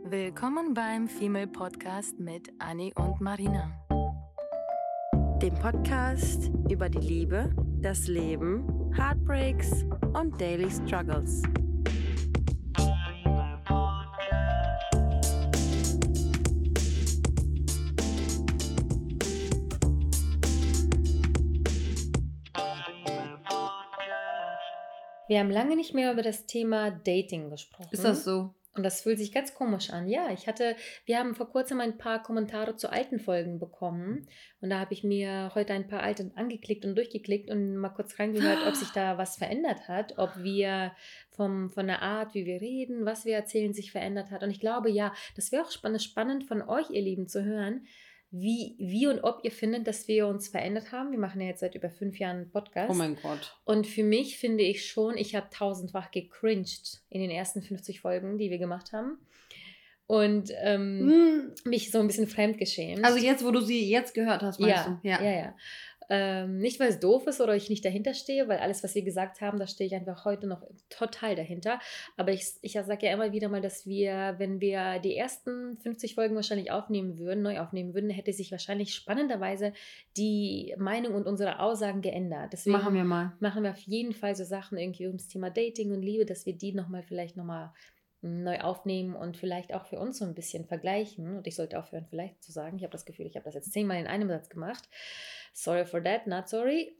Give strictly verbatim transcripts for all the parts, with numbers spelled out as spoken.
Willkommen beim Female Podcast mit Anni und Marina. Dem Podcast über die Liebe, das Leben, Heartbreaks und Daily Struggles. Wir haben lange nicht mehr über das Thema Dating gesprochen. Ist das so? Und das fühlt sich ganz komisch an. Ja, ich hatte, wir haben vor kurzem ein paar Kommentare zu alten Folgen bekommen. Und da habe ich mir heute ein paar alte angeklickt und durchgeklickt und mal kurz reingehört, ob sich da was verändert hat, ob wir vom, von der Art, wie wir reden, was wir erzählen, sich verändert hat. Und ich glaube, ja, das wäre auch spannend, spannend von euch, ihr Lieben, zu hören, Wie, wie und ob ihr findet, dass wir uns verändert haben. Wir machen ja jetzt seit über fünf Jahren einen Podcast. Oh mein Gott. Und für mich finde ich schon, ich habe tausendfach gecringed in den ersten fünfzig Folgen, die wir gemacht haben. Und ähm, Hm. mich so ein bisschen fremdgeschämt. Also jetzt, wo du sie jetzt gehört hast, meinst ja, du? ja, ja, ja. Ähm, nicht, weil es doof ist oder ich nicht dahinter stehe, weil alles, was wir gesagt haben, da stehe ich einfach heute noch total dahinter. Aber ich, ich sage ja immer wieder mal, dass wir, wenn wir die ersten fünfzig Folgen wahrscheinlich aufnehmen würden, neu aufnehmen würden, hätte sich wahrscheinlich spannenderweise die Meinung und unsere Aussagen geändert. Deswegen Machen wir mal. machen wir auf jeden Fall so Sachen irgendwie ums Thema Dating und Liebe, dass wir die nochmal vielleicht nochmal neu aufnehmen und vielleicht auch für uns so ein bisschen vergleichen. Und ich sollte aufhören, vielleicht zu sagen, ich habe das Gefühl, ich habe das jetzt zehnmal in einem Satz gemacht. Sorry for that, not sorry.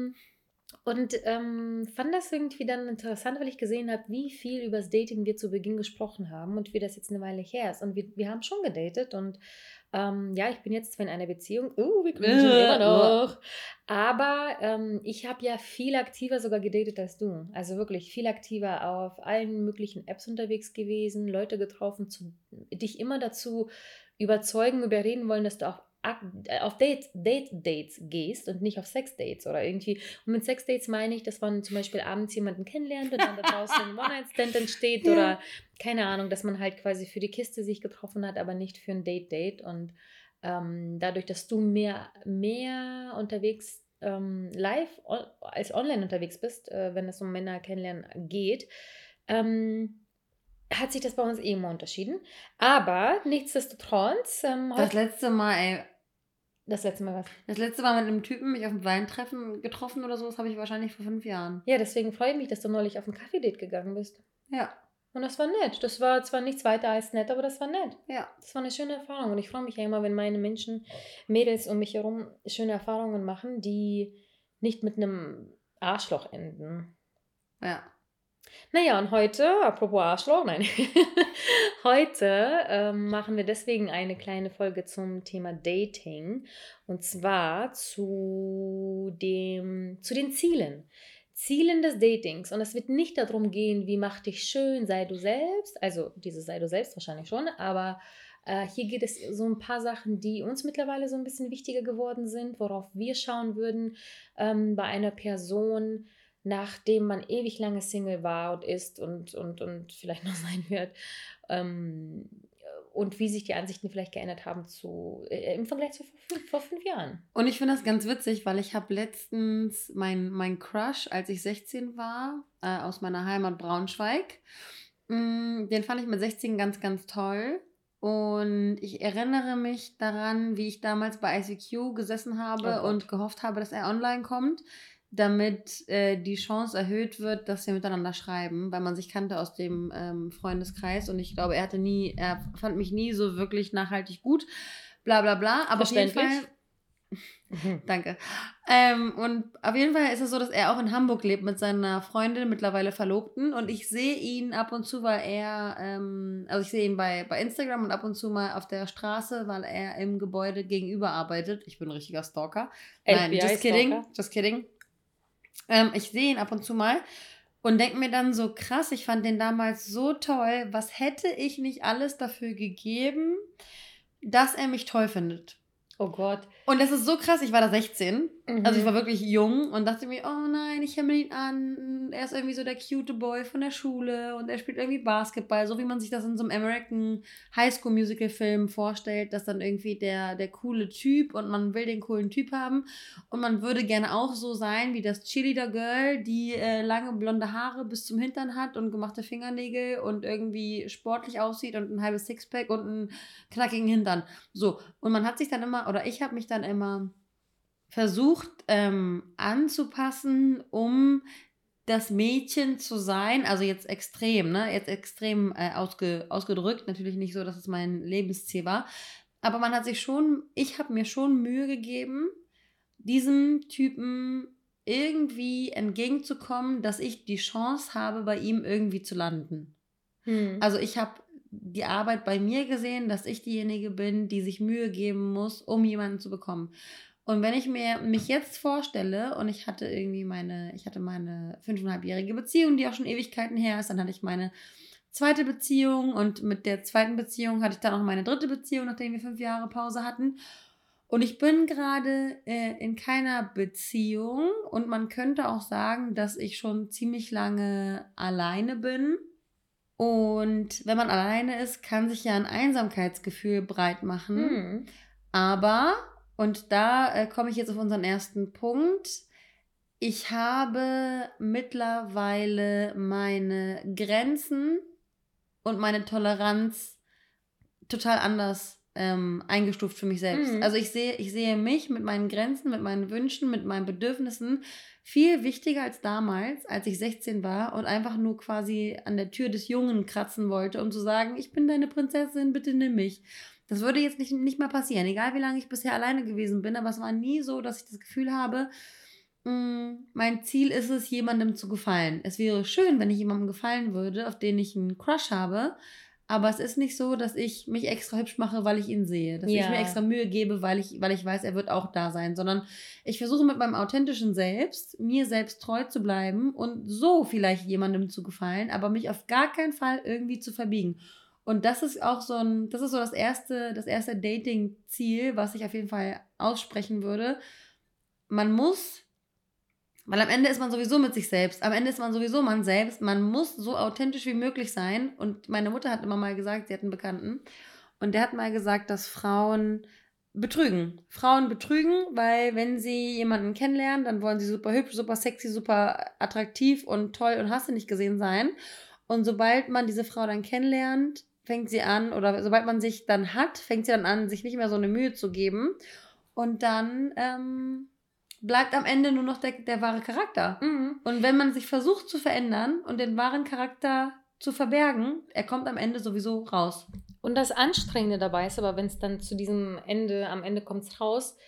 Und ähm, fand das irgendwie dann interessant, weil ich gesehen habe, wie viel über das Dating wir zu Beginn gesprochen haben und wie das jetzt eine Weile her ist. Und wir, wir haben schon gedatet und ähm, ja, ich bin jetzt zwar in einer Beziehung, uh, wir können schon immer noch, aber ähm, ich habe ja viel aktiver sogar gedatet als du. Also wirklich viel aktiver auf allen möglichen Apps unterwegs gewesen, Leute getroffen, zu, dich immer dazu überzeugen, überreden wollen, dass du auch auf Date, Date Dates gehst und nicht auf Sex-Dates oder irgendwie. Und mit Sex-Dates meine ich, dass man zum Beispiel abends jemanden kennenlernt und dann da draußen ein One-Night-Stand entsteht ja. Oder keine Ahnung, dass man halt quasi für die Kiste sich getroffen hat, aber nicht für ein Date-Date. Und ähm, dadurch, dass du mehr, mehr unterwegs ähm, live on, als online unterwegs bist, äh, wenn es um Männer kennenlernen geht, ähm, hat sich das bei uns eh immer unterschieden. Aber nichtsdestotrotz... Ähm, das letzte Mal, ey... Das letzte Mal was? Das letzte Mal mit einem Typen mich auf einem Weintreffen getroffen oder so, das habe ich wahrscheinlich vor fünf Jahren. Ja, deswegen freue ich mich, dass du neulich auf ein Kaffee-Date gegangen bist. Ja. Und das war nett. Das war zwar nichts weiter als nett, aber das war nett. Ja. Das war eine schöne Erfahrung. Und ich freue mich ja immer, wenn meine Menschen, Mädels um mich herum schöne Erfahrungen machen, die nicht mit einem Arschloch enden. Ja. Naja, und heute, apropos Arschloch, nein, heute ähm, machen wir deswegen eine kleine Folge zum Thema Dating und zwar zu, dem, zu den Zielen. Zielen des Datings und es wird nicht darum gehen, wie mach dich schön, sei du selbst, also dieses sei du selbst wahrscheinlich schon, aber äh, hier geht es so ein paar Sachen, die uns mittlerweile so ein bisschen wichtiger geworden sind, worauf wir schauen würden ähm, bei einer Person, nachdem man ewig lange Single war und ist und, und, und vielleicht noch sein wird. Ähm, und wie sich die Ansichten vielleicht geändert haben zu, äh, im Vergleich zu vor fünf, vor fünf Jahren. Und ich finde das ganz witzig, weil ich habe letztens mein, mein Crush, als ich sechzehn war, äh, aus meiner Heimat Braunschweig, mh, den fand ich mit sechzehn ganz, ganz toll. Und ich erinnere mich daran, wie ich damals bei I C Q gesessen habe Oh und gehofft habe, dass er online kommt, damit äh, die Chance erhöht wird, dass wir miteinander schreiben, weil man sich kannte aus dem ähm, Freundeskreis und ich glaube, er hatte nie, er fand mich nie so wirklich nachhaltig gut, bla bla bla, aber auf jeden Fall, danke, ähm, und auf jeden Fall ist es so, dass er auch in Hamburg lebt mit seiner Freundin, mittlerweile Verlobten und ich sehe ihn ab und zu, weil er, ähm, also ich sehe ihn bei, bei Instagram und ab und zu mal auf der Straße, weil er im Gebäude gegenüber arbeitet. Ich bin ein richtiger Stalker. Nein, just kidding, just kidding. Ähm, ich sehe ihn ab und zu mal und denke mir dann so, krass, ich fand den damals so toll, was hätte ich nicht alles dafür gegeben, dass er mich toll findet. Oh Gott. Und das ist so krass, ich war da sechzehn Mhm. Also ich war wirklich jung und dachte mir, oh nein, ich himmel ihn an. Er ist irgendwie so der cute Boy von der Schule und er spielt irgendwie Basketball, so wie man sich das in so einem American High School Musical Film vorstellt, dass dann irgendwie der, der coole Typ und man will den coolen Typ haben und man würde gerne auch so sein wie das Cheerleader Girl, die äh, lange blonde Haare bis zum Hintern hat und gemachte Fingernägel und irgendwie sportlich aussieht und ein halbes Sixpack und einen knackigen Hintern. So, und man hat sich dann immer, oder ich habe mich dann immer versucht ähm, anzupassen, um das Mädchen zu sein, also jetzt extrem, ne, jetzt extrem äh, ausge, ausgedrückt, natürlich nicht so, dass es mein Lebensziel war, aber man hat sich schon, ich habe mir schon Mühe gegeben, diesem Typen irgendwie entgegenzukommen, dass ich die Chance habe, bei ihm irgendwie zu landen. Mhm. Also ich habe die Arbeit bei mir gesehen, dass ich diejenige bin, die sich Mühe geben muss, um jemanden zu bekommen. Und wenn ich mir mich jetzt vorstelle und ich hatte irgendwie meine, ich hatte meine fünfeinhalbjährige Beziehung, die auch schon Ewigkeiten her ist, dann hatte ich meine zweite Beziehung und mit der zweiten Beziehung hatte ich dann auch meine dritte Beziehung, nachdem wir fünf Jahre Pause hatten. Und ich bin gerade äh, in keiner Beziehung und man könnte auch sagen, dass ich schon ziemlich lange alleine bin. Und wenn man alleine ist, kann sich ja ein Einsamkeitsgefühl breit machen. Mhm. Aber, und da äh, komme ich jetzt auf unseren ersten Punkt, ich habe mittlerweile meine Grenzen und meine Toleranz total anders ähm, eingestuft für mich selbst. Mhm. Also ich sehe, ich sehe mich mit meinen Grenzen, mit meinen Wünschen, mit meinen Bedürfnissen viel wichtiger als damals, als ich sechzehn war und einfach nur quasi an der Tür des Jungen kratzen wollte, um zu sagen, ich bin deine Prinzessin, bitte nimm mich. Das würde jetzt nicht, nicht mehr passieren, egal wie lange ich bisher alleine gewesen bin, aber es war nie so, dass ich das Gefühl habe, mh, mein Ziel ist es, jemandem zu gefallen. Es wäre schön, wenn ich jemandem gefallen würde, auf den ich einen Crush habe, aber es ist nicht so, dass ich mich extra hübsch mache, weil ich ihn sehe. Dass Ja. ich mir extra Mühe gebe, weil ich, weil ich weiß, er wird auch da sein. Sondern ich versuche mit meinem authentischen Selbst, mir selbst treu zu bleiben und so vielleicht jemandem zu gefallen, aber mich auf gar keinen Fall irgendwie zu verbiegen. Und das ist auch so ein, das ist so das erste, das erste Dating-Ziel, was ich auf jeden Fall aussprechen würde. Man muss, weil am Ende ist man sowieso mit sich selbst. Am Ende ist man sowieso man selbst. Man muss so authentisch wie möglich sein. Und meine Mutter hat immer mal gesagt, sie hat einen Bekannten. Und der hat mal gesagt, dass Frauen betrügen. Frauen betrügen, weil wenn sie jemanden kennenlernen, dann wollen sie super hübsch, super sexy, super attraktiv und toll und hast du nicht gesehen sein. Und sobald man diese Frau dann kennenlernt, fängt sie an, oder sobald man sich dann hat, fängt sie dann an, sich nicht mehr so eine Mühe zu geben. Und dann ähm, bleibt am Ende nur noch der, der wahre Charakter. Mhm. Und wenn man sich versucht zu verändern und den wahren Charakter zu verbergen, er kommt am Ende sowieso raus. Und das Anstrengende dabei ist aber, wenn es dann zu diesem Ende, am Ende kommt es raus,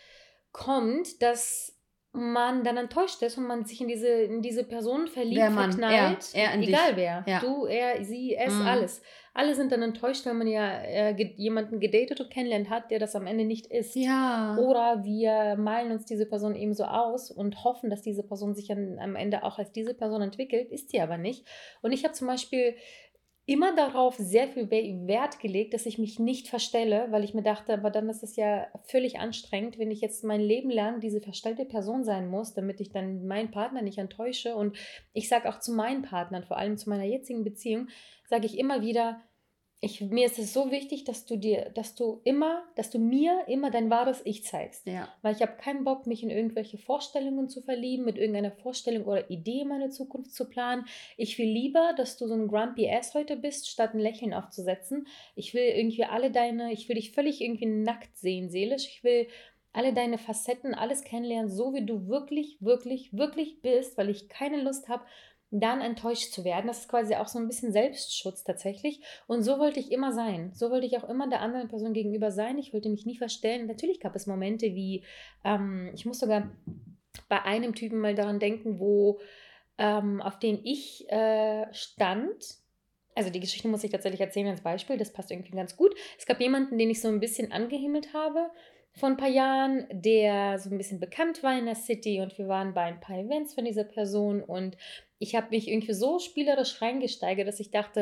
kommt, dass man dann enttäuscht ist und man sich in diese, in diese Person verliebt, Der Mann, verknallt. er, er in egal dich. wer. Ja. Du, er, sie, es, Mhm. alles. Alle sind dann enttäuscht, wenn man ja äh, ge- jemanden gedatet und kennenlernt hat, der das am Ende nicht ist. Ja. Oder wir malen uns diese Person eben so aus und hoffen, dass diese Person sich dann am Ende auch als diese Person entwickelt, ist sie aber nicht. Und ich habe zum Beispiel immer darauf sehr viel We- Wert gelegt, dass ich mich nicht verstelle, weil ich mir dachte, aber dann ist es ja völlig anstrengend, wenn ich jetzt mein Leben lang diese verstellte Person sein muss, damit ich dann meinen Partner nicht enttäusche. Und ich sage auch zu meinen Partnern, vor allem zu meiner jetzigen Beziehung, sage ich immer wieder, ich, mir ist es so wichtig, dass du dir, dass du immer, dass du mir immer dein wahres Ich zeigst. Ja. Weil ich habe keinen Bock, mich in irgendwelche Vorstellungen zu verlieben, mit irgendeiner Vorstellung oder Idee meine Zukunft zu planen. Ich will lieber, dass du so ein Grumpy Ass heute bist, statt ein Lächeln aufzusetzen. Ich will irgendwie alle deine, ich will dich völlig irgendwie nackt sehen, seelisch. Ich will alle deine Facetten, alles kennenlernen, so wie du wirklich, wirklich, wirklich bist, weil ich keine Lust habe, dann enttäuscht zu werden. Das ist quasi auch so ein bisschen Selbstschutz tatsächlich. Und so wollte ich immer sein. So wollte ich auch immer der anderen Person gegenüber sein. Ich wollte mich nie verstellen. Natürlich gab es Momente wie, ähm, ich muss sogar bei einem Typen mal daran denken, wo ähm, auf den ich äh, stand. Also die Geschichte muss ich tatsächlich erzählen als Beispiel. Das passt irgendwie ganz gut. Es gab jemanden, den ich so ein bisschen angehimmelt habe vor ein paar Jahren, der so ein bisschen bekannt war in der City, und wir waren bei ein paar Events von dieser Person und ich habe mich irgendwie so spielerisch reingesteigert, dass ich dachte,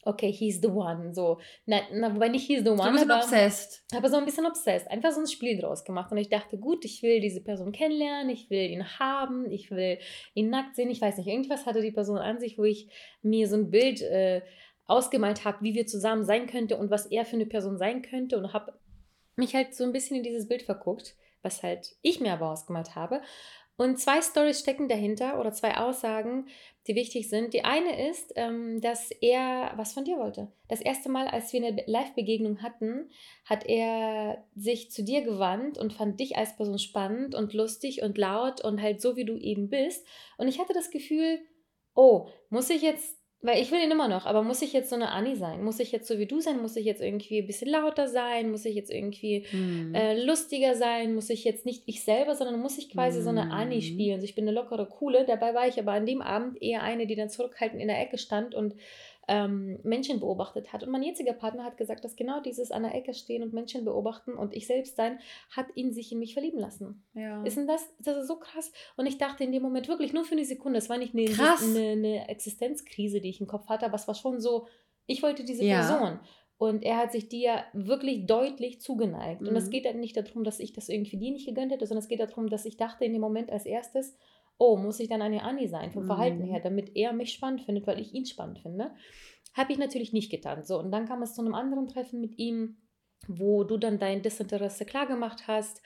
okay, he's the one, so. Na, na, wobei nicht he's the one, So ein bisschen aber, obsessed. aber so ein bisschen obsessed. Einfach so ein Spiel draus gemacht. Und ich dachte, gut, ich will diese Person kennenlernen, ich will ihn haben, ich will ihn nackt sehen, ich weiß nicht, irgendwas hatte die Person an sich, wo ich mir so ein Bild äh, ausgemalt habe, wie wir zusammen sein könnte und was er für eine Person sein könnte und habe mich halt so ein bisschen in dieses Bild verguckt, was halt ich mir aber ausgemalt habe. Und zwei Storys stecken dahinter oder zwei Aussagen, die wichtig sind. Die eine ist, ähm, dass er was von dir wollte. Das erste Mal, als wir eine Live-Begegnung hatten, hat er sich zu dir gewandt und fand dich als Person spannend und lustig und laut und halt so, wie du eben bist. Und ich hatte das Gefühl, oh, muss ich jetzt, weil ich will ihn immer noch, aber muss ich jetzt so eine Anni sein? Muss ich jetzt so wie du sein? Muss ich jetzt irgendwie ein bisschen lauter sein? Muss ich jetzt irgendwie Hm. äh, lustiger sein? Muss ich jetzt nicht ich selber, sondern muss ich quasi so eine Anni Mhm. spielen? Also ich bin eine lockere, coole. Dabei war ich aber an dem Abend eher eine, die dann zurückhaltend in der Ecke stand und ähm, Menschen beobachtet hat. Und mein jetziger Partner hat gesagt, dass genau dieses an der Ecke stehen und Menschen beobachten und ich selbst sein, hat ihn sich in mich verlieben lassen. Ja. Ist denn das, das ist so krass. Und ich dachte in dem Moment wirklich nur für eine Sekunde, es war nicht eine, Krass. eine, eine Existenzkrise, die ich im Kopf hatte, aber es war schon so, ich wollte diese Ja. Person. Und er hat sich dir wirklich deutlich zugeneigt. Und es Mhm. geht halt nicht darum, dass ich das irgendwie dir nicht gegönnt hätte, sondern es geht darum, dass ich dachte in dem Moment als erstes, oh, muss ich dann eine Anni sein, vom Verhalten Mhm. her, damit er mich spannend findet, weil ich ihn spannend finde. Habe ich natürlich nicht getan. So, und dann kam es zu einem anderen Treffen mit ihm, wo du dann dein Desinteresse klargemacht hast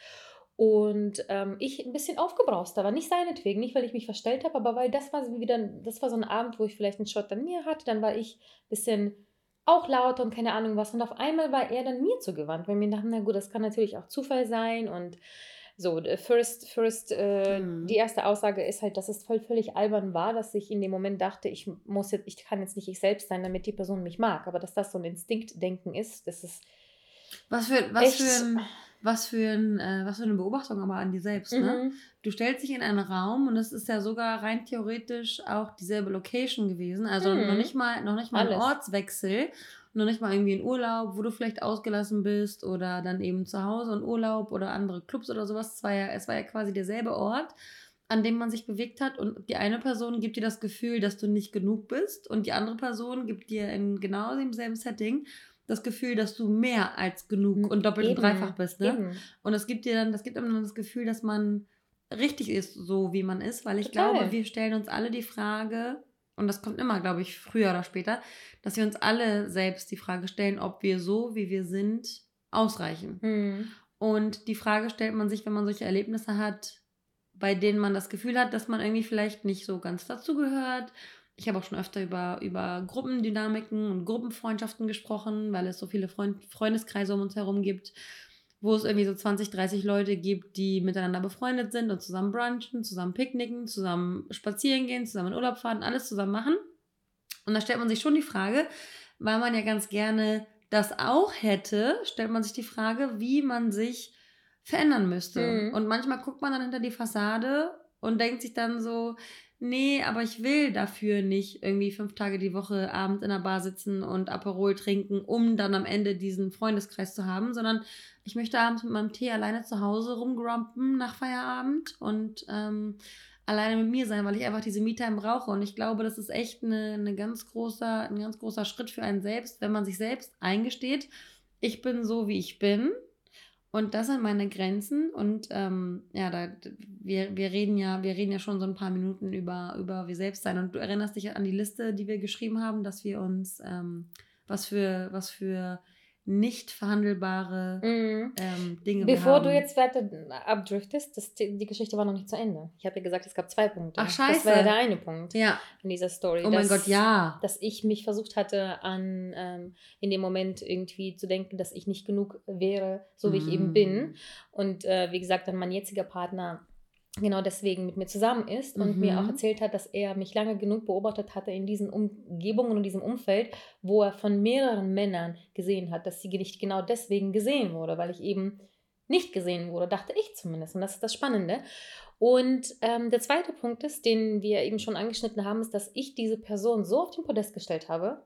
und ähm, ich ein bisschen aufgebraust war. Nicht seinetwegen, nicht weil ich mich verstellt habe, aber weil das war so wieder, das war so ein Abend, wo ich vielleicht einen Shot an mir hatte, dann war ich ein bisschen auch lauter und keine Ahnung was und auf einmal war er dann mir zugewandt, weil mir dachten, na gut, das kann natürlich auch Zufall sein und so, the first, first, äh, Mhm. die erste Aussage ist halt, dass es voll völlig albern war, dass ich in dem Moment dachte, ich muss jetzt, ich kann jetzt nicht ich selbst sein, damit die Person mich mag. Aber dass das so ein Instinktdenken ist, das ist Was für, was echt. für, ein, was, für ein, äh, was für eine Beobachtung aber an dir selbst, ne? Mhm. Du stellst dich in einen Raum und es ist ja sogar rein theoretisch auch dieselbe Location gewesen. Also Mhm. noch nicht mal, noch nicht mal ein Alles. Ortswechsel, noch nicht mal irgendwie ein Urlaub, wo du vielleicht ausgelassen bist oder dann eben zu Hause ein Urlaub oder andere Clubs oder sowas. Es war ja, es war ja quasi derselbe Ort, an dem man sich bewegt hat und die eine Person gibt dir das Gefühl, dass du nicht genug bist und die andere Person gibt dir in genau demselben Setting das Gefühl, dass du mehr als genug und doppelt Eben, und dreifach bist, ne? eben. Und es gibt dir dann, das gibt einem dann das Gefühl, dass man richtig ist, so wie man ist, weil ich Total. glaube, wir stellen uns alle die Frage, und das kommt immer, glaube ich, früher oder später, dass wir uns alle selbst die Frage stellen, ob wir so, wie wir sind, ausreichen. Mhm. Und die Frage stellt man sich, wenn man solche Erlebnisse hat, bei denen man das Gefühl hat, dass man irgendwie vielleicht nicht so ganz dazugehört. Ich habe auch schon öfter über, über Gruppendynamiken und Gruppenfreundschaften gesprochen, weil es so viele Freund, Freundeskreise um uns herum gibt, wo es irgendwie so zwanzig, dreißig Leute gibt, die miteinander befreundet sind und zusammen brunchen, zusammen picknicken, zusammen spazieren gehen, zusammen in Urlaub fahren, alles zusammen machen. Und da stellt man sich schon die Frage, weil man ja ganz gerne das auch hätte, stellt man sich die Frage, wie man sich verändern müsste. Mhm. Und manchmal guckt man dann hinter die Fassade und denkt sich dann so, nee, aber ich will dafür nicht irgendwie fünf Tage die Woche abends in der Bar sitzen und Aperol trinken, um dann am Ende diesen Freundeskreis zu haben, sondern ich möchte abends mit meinem Tee alleine zu Hause rumgrumpen nach Feierabend und ähm, alleine mit mir sein, weil ich einfach diese Me-Time brauche. Und ich glaube, das ist echt eine, eine ganz großer, ein ganz großer Schritt für einen selbst, wenn man sich selbst eingesteht, ich bin so, wie ich bin. Und das sind meine Grenzen. Und ähm, ja, da, wir, wir, reden ja, wir reden ja schon so ein paar Minuten über, über wir selbst sein. Und du erinnerst dich an die Liste, die wir geschrieben haben, dass wir uns ähm, was für, was für nicht verhandelbare Mhm. ähm, Dinge Bevor wir haben. du jetzt weiter abdriftest, das, die Geschichte war noch nicht zu Ende. Ich habe ja gesagt, es gab zwei Punkte. Ach, scheiße. Das war ja der eine Punkt Ja. in dieser Story. Oh mein dass- Gott, ja. Dass ich mich versucht hatte, an ähm, in dem Moment irgendwie zu denken, dass ich nicht genug wäre, so wie ich eben Mm. bin. Und äh, wie gesagt, dann mein jetziger Partner genau deswegen mit mir zusammen ist und Mhm. mir auch erzählt hat, dass er mich lange genug beobachtet hatte in diesen Umgebungen und diesem Umfeld, wo er von mehreren Männern gesehen hat, dass sie nicht genau deswegen gesehen wurde, weil ich eben nicht gesehen wurde, dachte ich zumindest. Und das ist das Spannende. Und ähm, der zweite Punkt ist, den wir eben schon angeschnitten haben, ist, dass ich diese Person so auf den Podest gestellt habe.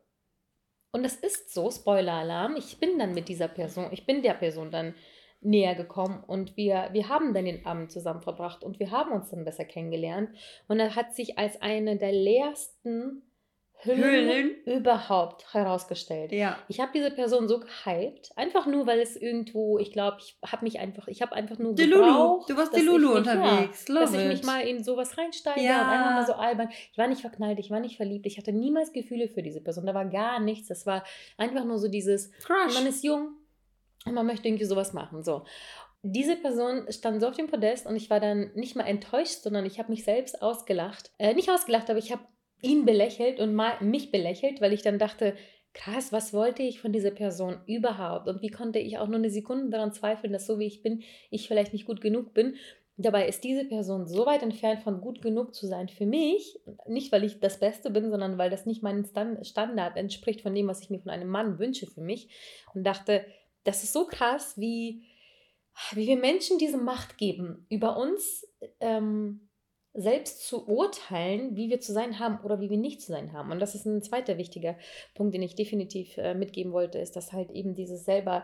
Und das ist so, Spoiler-Alarm, ich bin dann mit dieser Person, ich bin der Person dann näher gekommen und wir, wir haben dann den Abend zusammen verbracht und wir haben uns dann besser kennengelernt. Und er hat sich als eine der leersten Hüllen, Hüllen. überhaupt herausgestellt. Ja. Ich habe diese Person so gehypt, einfach nur, weil es irgendwo, ich glaube, ich habe mich einfach, ich habe einfach nur Die Lulu. gebraucht, Du warst dass die Lulu ich mich, unterwegs. Ja, Love dass ich mich it. mal in sowas reinsteige Ja. und einfach mal so albern. Ich war nicht verknallt, ich war nicht verliebt, ich hatte niemals Gefühle für diese Person, da war gar nichts. Das war einfach nur so dieses, Crush. man ist jung und man möchte irgendwie sowas machen, so. Diese Person stand so auf dem Podest und ich war dann nicht mal enttäuscht, sondern ich habe mich selbst ausgelacht. Äh, nicht ausgelacht, aber ich habe ihn belächelt und mal mich belächelt, weil ich dann dachte, krass, was wollte ich von dieser Person überhaupt? Und wie konnte ich auch nur eine Sekunde daran zweifeln, dass so wie ich bin, ich vielleicht nicht gut genug bin? Dabei ist diese Person so weit entfernt von gut genug zu sein für mich, nicht weil ich das Beste bin, sondern weil das nicht meinem Stand- Standard entspricht von dem, was ich mir von einem Mann wünsche für mich. Und dachte, das ist so krass, wie, wie wir Menschen diese Macht geben, über uns ähm, selbst zu urteilen, wie wir zu sein haben oder wie wir nicht zu sein haben. Und das ist ein zweiter wichtiger Punkt, den ich definitiv äh, mitgeben wollte, ist, dass halt eben dieses selber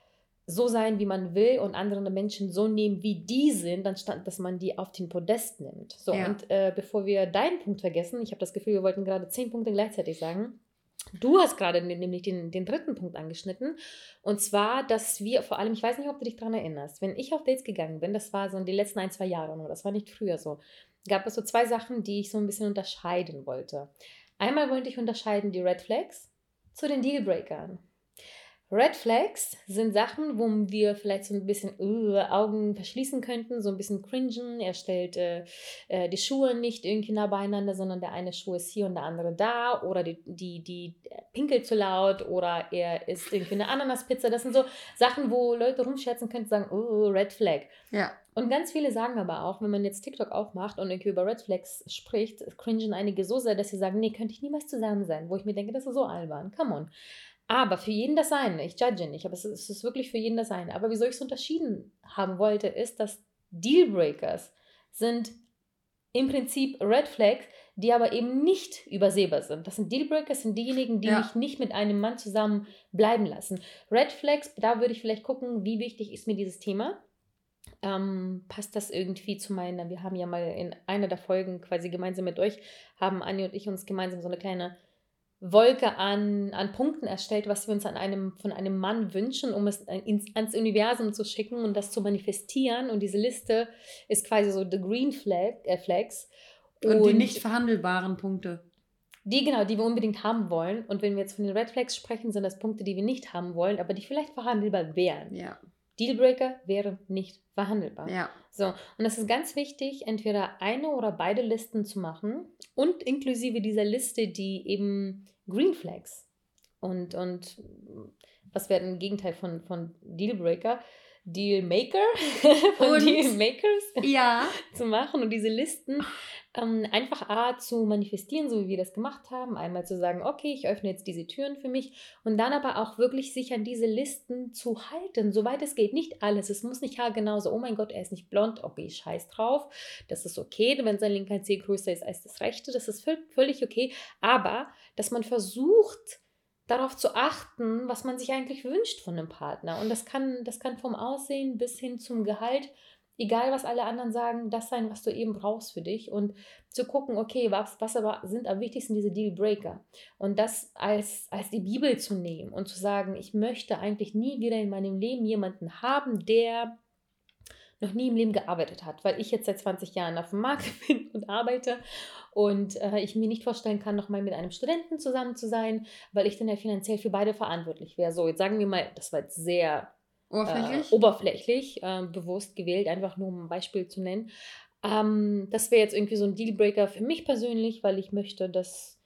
so sein, wie man will und andere Menschen so nehmen, wie die sind, anstatt dass man die auf den Podest nimmt. So, Ja. und äh, bevor wir deinen Punkt vergessen, ich habe das Gefühl, wir wollten gerade zehn Punkte gleichzeitig sagen. Du hast gerade nämlich den, den dritten Punkt angeschnitten. Und zwar, dass wir vor allem, ich weiß nicht, ob du dich daran erinnerst, wenn ich auf Dates gegangen bin, das war so in den letzten ein, zwei Jahren, nur das war nicht früher so, gab es so zwei Sachen, die ich so ein bisschen unterscheiden wollte. Einmal wollte ich unterscheiden die Red Flags zu den Dealbreakern. Red Flags sind Sachen, wo wir vielleicht so ein bisschen uh, Augen verschließen könnten, so ein bisschen cringen. Er stellt äh, äh, die Schuhe nicht irgendwie nah beieinander, sondern der eine Schuh ist hier und der andere da. Oder die, die, die pinkelt zu laut oder er isst irgendwie eine Ananaspizza. Das sind so Sachen, wo Leute rumscherzen könnten, sagen, oh, Red Flag. Ja. Und ganz viele sagen aber auch, wenn man jetzt TikTok aufmacht und irgendwie über Red Flags spricht, cringen einige so sehr, dass sie sagen, nee, könnte ich niemals zusammen sein. Wo ich mir denke, das ist so albern. Come on. Aber für jeden das eine. Ich judge nicht, aber es ist, es ist wirklich für jeden das eine. Aber wieso ich es unterschieden haben wollte, ist, dass Dealbreakers sind im Prinzip Red Flags, die aber eben nicht übersehbar sind. Das sind Dealbreakers, sind diejenigen, die Ja. mich nicht mit einem Mann zusammen bleiben lassen. Red Flags, da würde ich vielleicht gucken, wie wichtig ist mir dieses Thema. Ähm, passt das irgendwie zu meiner, wir haben ja mal in einer der Folgen quasi gemeinsam mit euch, haben Anni und ich uns gemeinsam so eine kleine Wolke an, an Punkten erstellt, was wir uns an einem, von einem Mann wünschen, um es ins, ans Universum zu schicken und das zu manifestieren. Und diese Liste ist quasi so the green flag, äh, flags. Und, und die nicht verhandelbaren Punkte. Die, genau, die wir unbedingt haben wollen. Und wenn wir jetzt von den Red Flags sprechen, sind das Punkte, die wir nicht haben wollen, aber die vielleicht verhandelbar wären. Ja. Dealbreaker wären nicht verhandelbar. Ja. So, und es ist ganz wichtig, entweder eine oder beide Listen zu machen und inklusive dieser Liste, die eben Green Flags und, und was wäre ein Gegenteil von, von Dealbreaker? Dealmaker von Und- Dealmakers Ja. zu machen und diese Listen ähm, einfach A, zu manifestieren, so wie wir das gemacht haben. Einmal zu sagen, okay, ich öffne jetzt diese Türen für mich und dann aber auch wirklich sich an diese Listen zu halten, soweit es geht. Nicht alles, es muss nicht haargenau so, oh mein Gott, er ist nicht blond, okay, scheiß drauf. Das ist okay, wenn sein linker Zeh größer ist als das rechte, das ist völ- völlig okay. Aber, dass man versucht, darauf zu achten, was man sich eigentlich wünscht von einem Partner. Und das kann, das kann vom Aussehen bis hin zum Gehalt, egal was alle anderen sagen, das sein, was du eben brauchst für dich. Und zu gucken, okay, was, was aber sind am wichtigsten diese Dealbreaker? Und das als, als die Bibel zu nehmen und zu sagen, ich möchte eigentlich nie wieder in meinem Leben jemanden haben, der noch nie im Leben gearbeitet hat, weil ich jetzt seit zwanzig Jahren auf dem Markt bin und arbeite und äh, ich mir nicht vorstellen kann, noch mal mit einem Studenten zusammen zu sein, weil ich dann ja finanziell für beide verantwortlich wäre. So, jetzt sagen wir mal, das war jetzt sehr Oberflächlich? äh, oberflächlich äh, bewusst gewählt, einfach nur um ein Beispiel zu nennen. Ähm, das wäre jetzt irgendwie so ein Dealbreaker für mich persönlich, weil ich möchte, dass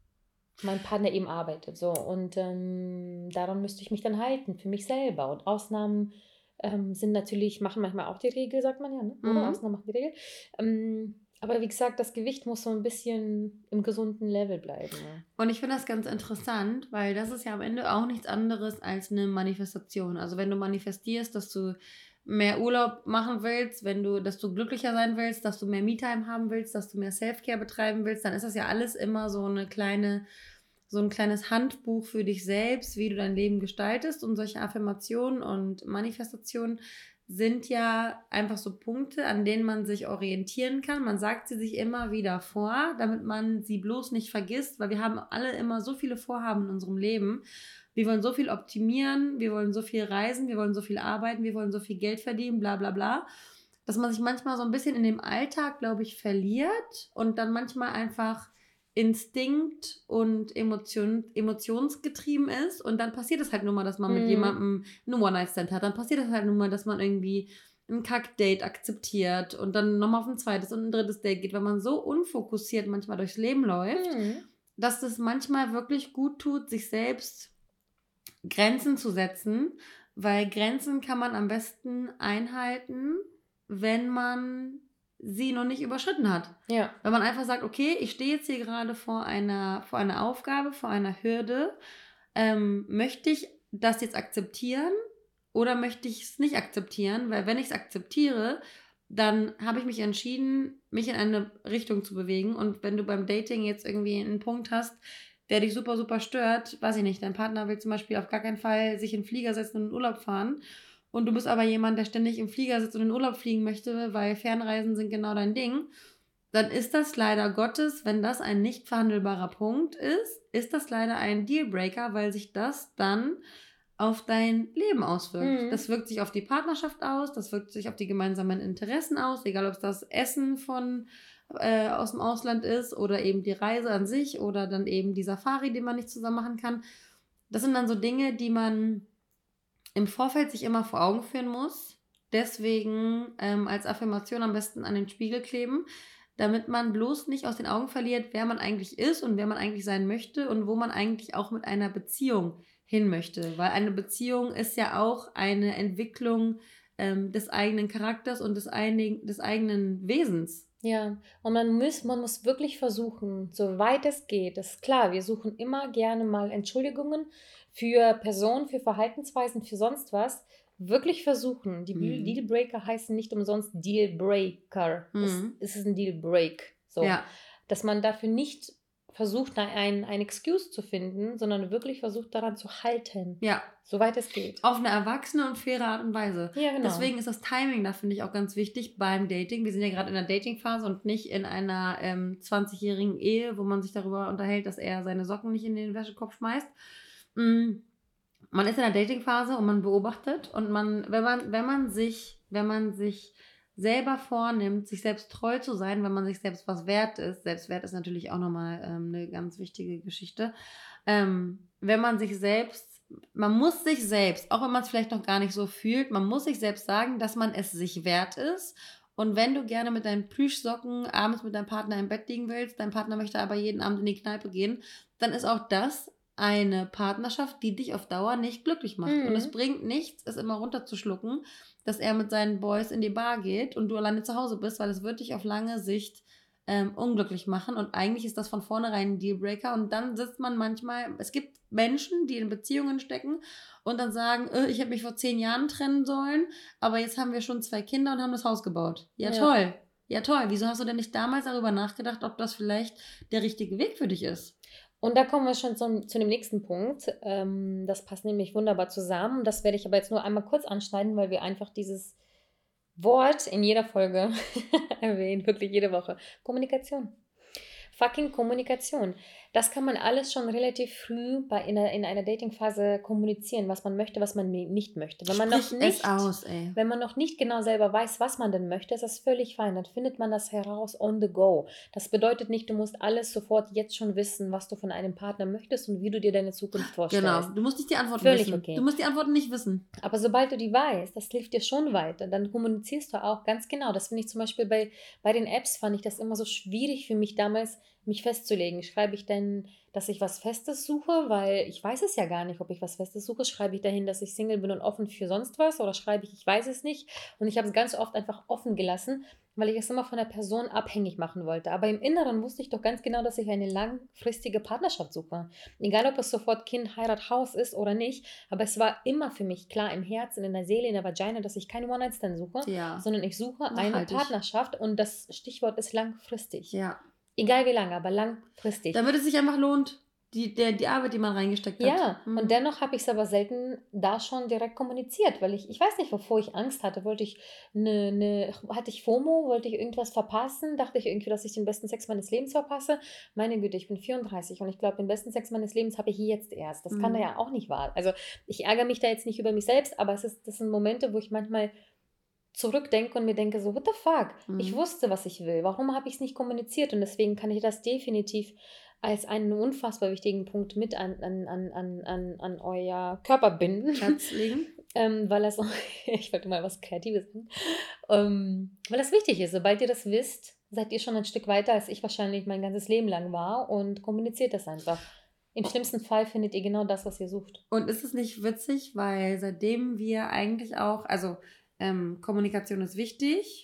mein Partner eben arbeitet. So, und ähm, daran müsste ich mich dann halten, für mich selber. Und Ausnahmen ähm, sind natürlich, machen manchmal auch die Regel, sagt man ja, ne? Oder Mhm. Ausnahmen machen die Regel. Ähm, aber wie gesagt, das Gewicht muss so ein bisschen im gesunden Level bleiben. Ne? Und ich finde das ganz interessant, weil das ist ja am Ende auch nichts anderes als eine Manifestation. Also wenn du manifestierst, dass du mehr Urlaub machen willst, wenn du, dass du glücklicher sein willst, dass du mehr Me-Time haben willst, dass du mehr Self-Care betreiben willst, dann ist das ja alles immer so eine kleine, so ein kleines Handbuch für dich selbst, wie du dein Leben gestaltest. Und solche Affirmationen und Manifestationen sind ja einfach so Punkte, an denen man sich orientieren kann. Man sagt sie sich immer wieder vor, damit man sie bloß nicht vergisst, weil wir haben alle immer so viele Vorhaben in unserem Leben. Wir wollen so viel optimieren, wir wollen so viel reisen, wir wollen so viel arbeiten, wir wollen so viel Geld verdienen, bla bla bla, dass man sich manchmal so ein bisschen in dem Alltag, glaube ich, verliert und dann manchmal einfach Instinkt und Emotion, emotionsgetrieben ist und dann passiert es halt nur mal, dass man mit Mhm. jemandem einen One-Night-Stand hat, dann passiert es halt nur mal, dass man irgendwie ein Kack-Date akzeptiert und dann nochmal auf ein zweites und ein drittes Date geht, weil man so unfokussiert manchmal durchs Leben läuft, Mhm. dass es manchmal wirklich gut tut, sich selbst Grenzen zu setzen, weil Grenzen kann man am besten einhalten, wenn man sie noch nicht überschritten hat. Ja. Wenn man einfach sagt, okay, ich stehe jetzt hier gerade vor einer, vor einer Aufgabe, vor einer Hürde, ähm, möchte ich das jetzt akzeptieren oder möchte ich es nicht akzeptieren? Weil wenn ich es akzeptiere, dann habe ich mich entschieden, mich in eine Richtung zu bewegen. Und wenn du beim Dating jetzt irgendwie einen Punkt hast, der dich super, super stört, weiß ich nicht, dein Partner will zum Beispiel auf gar keinen Fall sich in den Flieger setzen und in den Urlaub fahren und du bist aber jemand, der ständig im Flieger sitzt und in den Urlaub fliegen möchte, weil Fernreisen sind genau dein Ding, dann ist das leider Gottes, wenn das ein nicht verhandelbarer Punkt ist, ist das leider ein Dealbreaker, weil sich das dann auf dein Leben auswirkt. Mhm. Das wirkt sich auf die Partnerschaft aus, das wirkt sich auf die gemeinsamen Interessen aus, egal ob es das Essen von äh, aus dem Ausland ist oder eben die Reise an sich oder dann eben die Safari, die man nicht zusammen machen kann. Das sind dann so Dinge, die man im Vorfeld sich immer vor Augen führen muss. Deswegen ähm, als Affirmation am besten an den Spiegel kleben, damit man bloß nicht aus den Augen verliert, wer man eigentlich ist und wer man eigentlich sein möchte und wo man eigentlich auch mit einer Beziehung hin möchte. Weil eine Beziehung ist ja auch eine Entwicklung ähm, des eigenen Charakters und des, einig, des eigenen Wesens. Ja, und man muss, man muss wirklich versuchen, soweit es geht, das ist klar, wir suchen immer gerne mal Entschuldigungen für Personen, für Verhaltensweisen, für sonst was. Wirklich versuchen. Die Mhm. Dealbreaker heißen nicht umsonst Dealbreaker. Mhm. Es, es ist ein Dealbreak. So. Ja. Dass man dafür nicht versucht, ein, ein Excuse zu finden, sondern wirklich versucht, daran zu halten. Ja. Soweit es geht. Auf eine erwachsene und faire Art und Weise. Ja, genau. Deswegen ist das Timing da, finde ich, auch ganz wichtig beim Dating. Wir sind ja gerade in der Datingphase und nicht in einer ähm, zwanzigjährigen Ehe, wo man sich darüber unterhält, dass er seine Socken nicht in den Wäschekorb schmeißt. Mm. Man ist in der Datingphase und man beobachtet und man, wenn man, wenn man sich, wenn man sich selber vornimmt, sich selbst treu zu sein, wenn man sich selbst was wert ist, Selbstwert ist natürlich auch nochmal ähm, eine ganz wichtige Geschichte, ähm, wenn man sich selbst, man muss sich selbst, auch wenn man es vielleicht noch gar nicht so fühlt, man muss sich selbst sagen, dass man es sich wert ist. Und wenn du gerne mit deinen Plüschsocken abends mit deinem Partner im Bett liegen willst, dein Partner möchte aber jeden Abend in die Kneipe gehen, dann ist auch das eine Partnerschaft, die dich auf Dauer nicht glücklich macht. Mhm. Und es bringt nichts, es immer runterzuschlucken, dass er mit seinen Boys in die Bar geht und du alleine zu Hause bist, weil es wird dich auf lange Sicht ähm, unglücklich machen. Und eigentlich ist das von vornherein ein Dealbreaker. Und dann sitzt man manchmal, es gibt Menschen, die in Beziehungen stecken und dann sagen, äh, ich habe mich vor zehn Jahren trennen sollen, aber jetzt haben wir schon zwei Kinder und haben das Haus gebaut. Ja, Ja. toll. Ja, toll. Wieso hast du denn nicht damals darüber nachgedacht, ob das vielleicht der richtige Weg für dich ist? Und da kommen wir schon zum, zu dem nächsten Punkt. Ähm, das passt nämlich wunderbar zusammen. Das werde ich aber jetzt nur einmal kurz anschneiden, weil wir einfach dieses Wort in jeder Folge erwähnen, wirklich jede Woche. Kommunikation. Fucking Kommunikation. Das kann man alles schon relativ früh bei in, einer, in einer Datingphase kommunizieren, was man möchte, was man nicht möchte. Wenn man Sprich noch nicht, es aus, ey. wenn man noch nicht genau selber weiß, was man denn möchte, ist das völlig fein. Dann findet man das heraus on the go. Das bedeutet nicht, du musst alles sofort jetzt schon wissen, was du von einem Partner möchtest und wie du dir deine Zukunft vorstellst. Genau, du musst nicht die Antworten Völlig wissen. okay. Du musst die Antworten nicht wissen. Aber sobald du die weißt, das hilft dir schon weiter. Dann kommunizierst du auch ganz genau. Das finde ich zum Beispiel bei, bei den Apps, fand ich das immer so schwierig für mich damals, mich festzulegen. Schreibe ich denn, dass ich was Festes suche, weil ich weiß es ja gar nicht, ob ich was Festes suche. Schreibe ich dahin, dass ich Single bin und offen für sonst was, oder schreibe ich, ich weiß es nicht. Und ich habe es ganz oft einfach offen gelassen, weil ich es immer von der Person abhängig machen wollte. Aber im Inneren wusste ich doch ganz genau, dass ich eine langfristige Partnerschaft suche. Egal, ob es sofort Kind, Heirat, Haus ist oder nicht. Aber es war immer für mich klar im Herzen, in der Seele, in der Vagina, dass ich keine One-Night-Stand suche, Ja. sondern ich suche eine Nachhaltig. Partnerschaft. Und das Stichwort ist langfristig. Ja. Egal wie lange, aber langfristig. Damit es sich einfach lohnt. die, der, die Arbeit, die man reingesteckt hat. Ja, Mhm. und dennoch habe ich es aber selten da schon direkt kommuniziert, weil ich, ich weiß nicht, wovor ich Angst hatte. Wollte ich eine, eine, hatte ich FOMO, wollte ich irgendwas verpassen? Dachte ich irgendwie, dass ich den besten Sex meines Lebens verpasse? Meine Güte, ich bin vierunddreißig und ich glaube, den besten Sex meines Lebens habe ich jetzt erst. Das kann Mhm. da ja auch nicht wahr. Also ich ärgere mich da jetzt nicht über mich selbst, aber es ist, das sind Momente, wo ich manchmal zurückdenke und mir denke so, what the fuck? Ich Mhm. wusste, was ich will. Warum habe ich es nicht kommuniziert? Und deswegen kann ich das definitiv als einen unfassbar wichtigen Punkt mit an, an, an, an, an, an euer Körper binden. Herz legen. ähm, weil das, ich wollte mal was Kreatives sagen, ähm, weil das wichtig ist. Sobald ihr das wisst, seid ihr schon ein Stück weiter, als ich wahrscheinlich mein ganzes Leben lang war und kommuniziert das einfach. Im schlimmsten Fall findet ihr genau das, was ihr sucht. Und ist es nicht witzig, weil seitdem wir eigentlich auch, also ähm, Kommunikation ist wichtig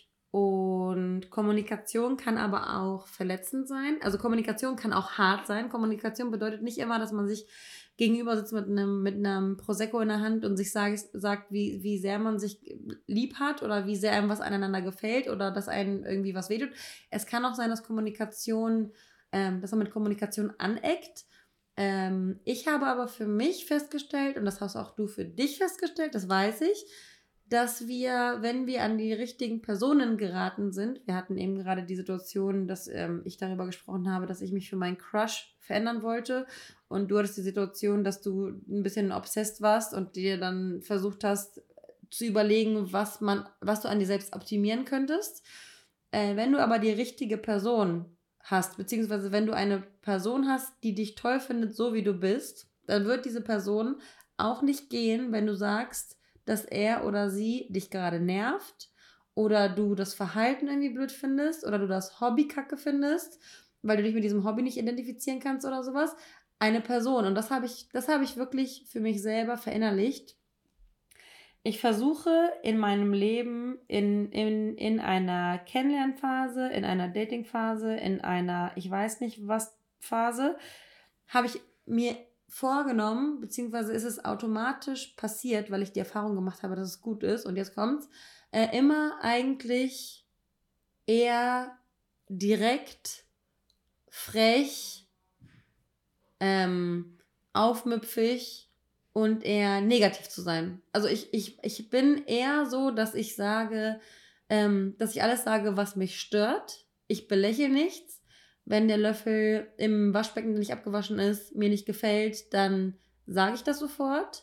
und Kommunikation kann aber auch verletzend sein. Also Kommunikation kann auch hart sein. Kommunikation bedeutet nicht immer, dass man sich gegenüber sitzt mit einem, mit einem Prosecco in der Hand und sich sagt, sagt wie, wie sehr man sich lieb hat oder wie sehr einem was aneinander gefällt oder dass einem irgendwie was wehtut. Es kann auch sein, dass Kommunikation, ähm, dass man mit Kommunikation aneckt. Ähm, ich habe aber für mich festgestellt, und das hast auch du für dich festgestellt, das weiß ich, dass wir, wenn wir an die richtigen Personen geraten sind, wir hatten eben gerade die Situation, dass ähm, ich darüber gesprochen habe, dass ich mich für meinen Crush verändern wollte und du hattest die Situation, dass du ein bisschen obsessed warst und dir dann versucht hast zu überlegen, was man, was du an dir selbst optimieren könntest. Äh, wenn du aber die richtige Person hast, beziehungsweise wenn du eine Person hast, die dich toll findet, so wie du bist, dann wird diese Person auch nicht gehen, wenn du sagst, dass er oder sie dich gerade nervt oder du das Verhalten irgendwie blöd findest oder du das Hobby kacke findest, weil du dich mit diesem Hobby nicht identifizieren kannst oder sowas. Eine Person. Und das habe ich, das habe ich wirklich für mich selber verinnerlicht. Ich versuche in meinem Leben in, in, in einer Kennenlernphase, in einer Datingphase, in einer ich weiß nicht was Phase, habe ich mir vorgenommen, beziehungsweise ist es automatisch passiert, weil ich die Erfahrung gemacht habe, dass es gut ist. Und jetzt kommt's, äh, immer eigentlich eher direkt, frech, ähm, aufmüpfig und eher negativ zu sein. Also ich, ich, ich bin eher so, dass ich sage, ähm, dass ich alles sage, was mich stört. Ich belächle nichts. Wenn der Löffel im Waschbecken nicht abgewaschen ist, mir nicht gefällt, dann sage ich das sofort.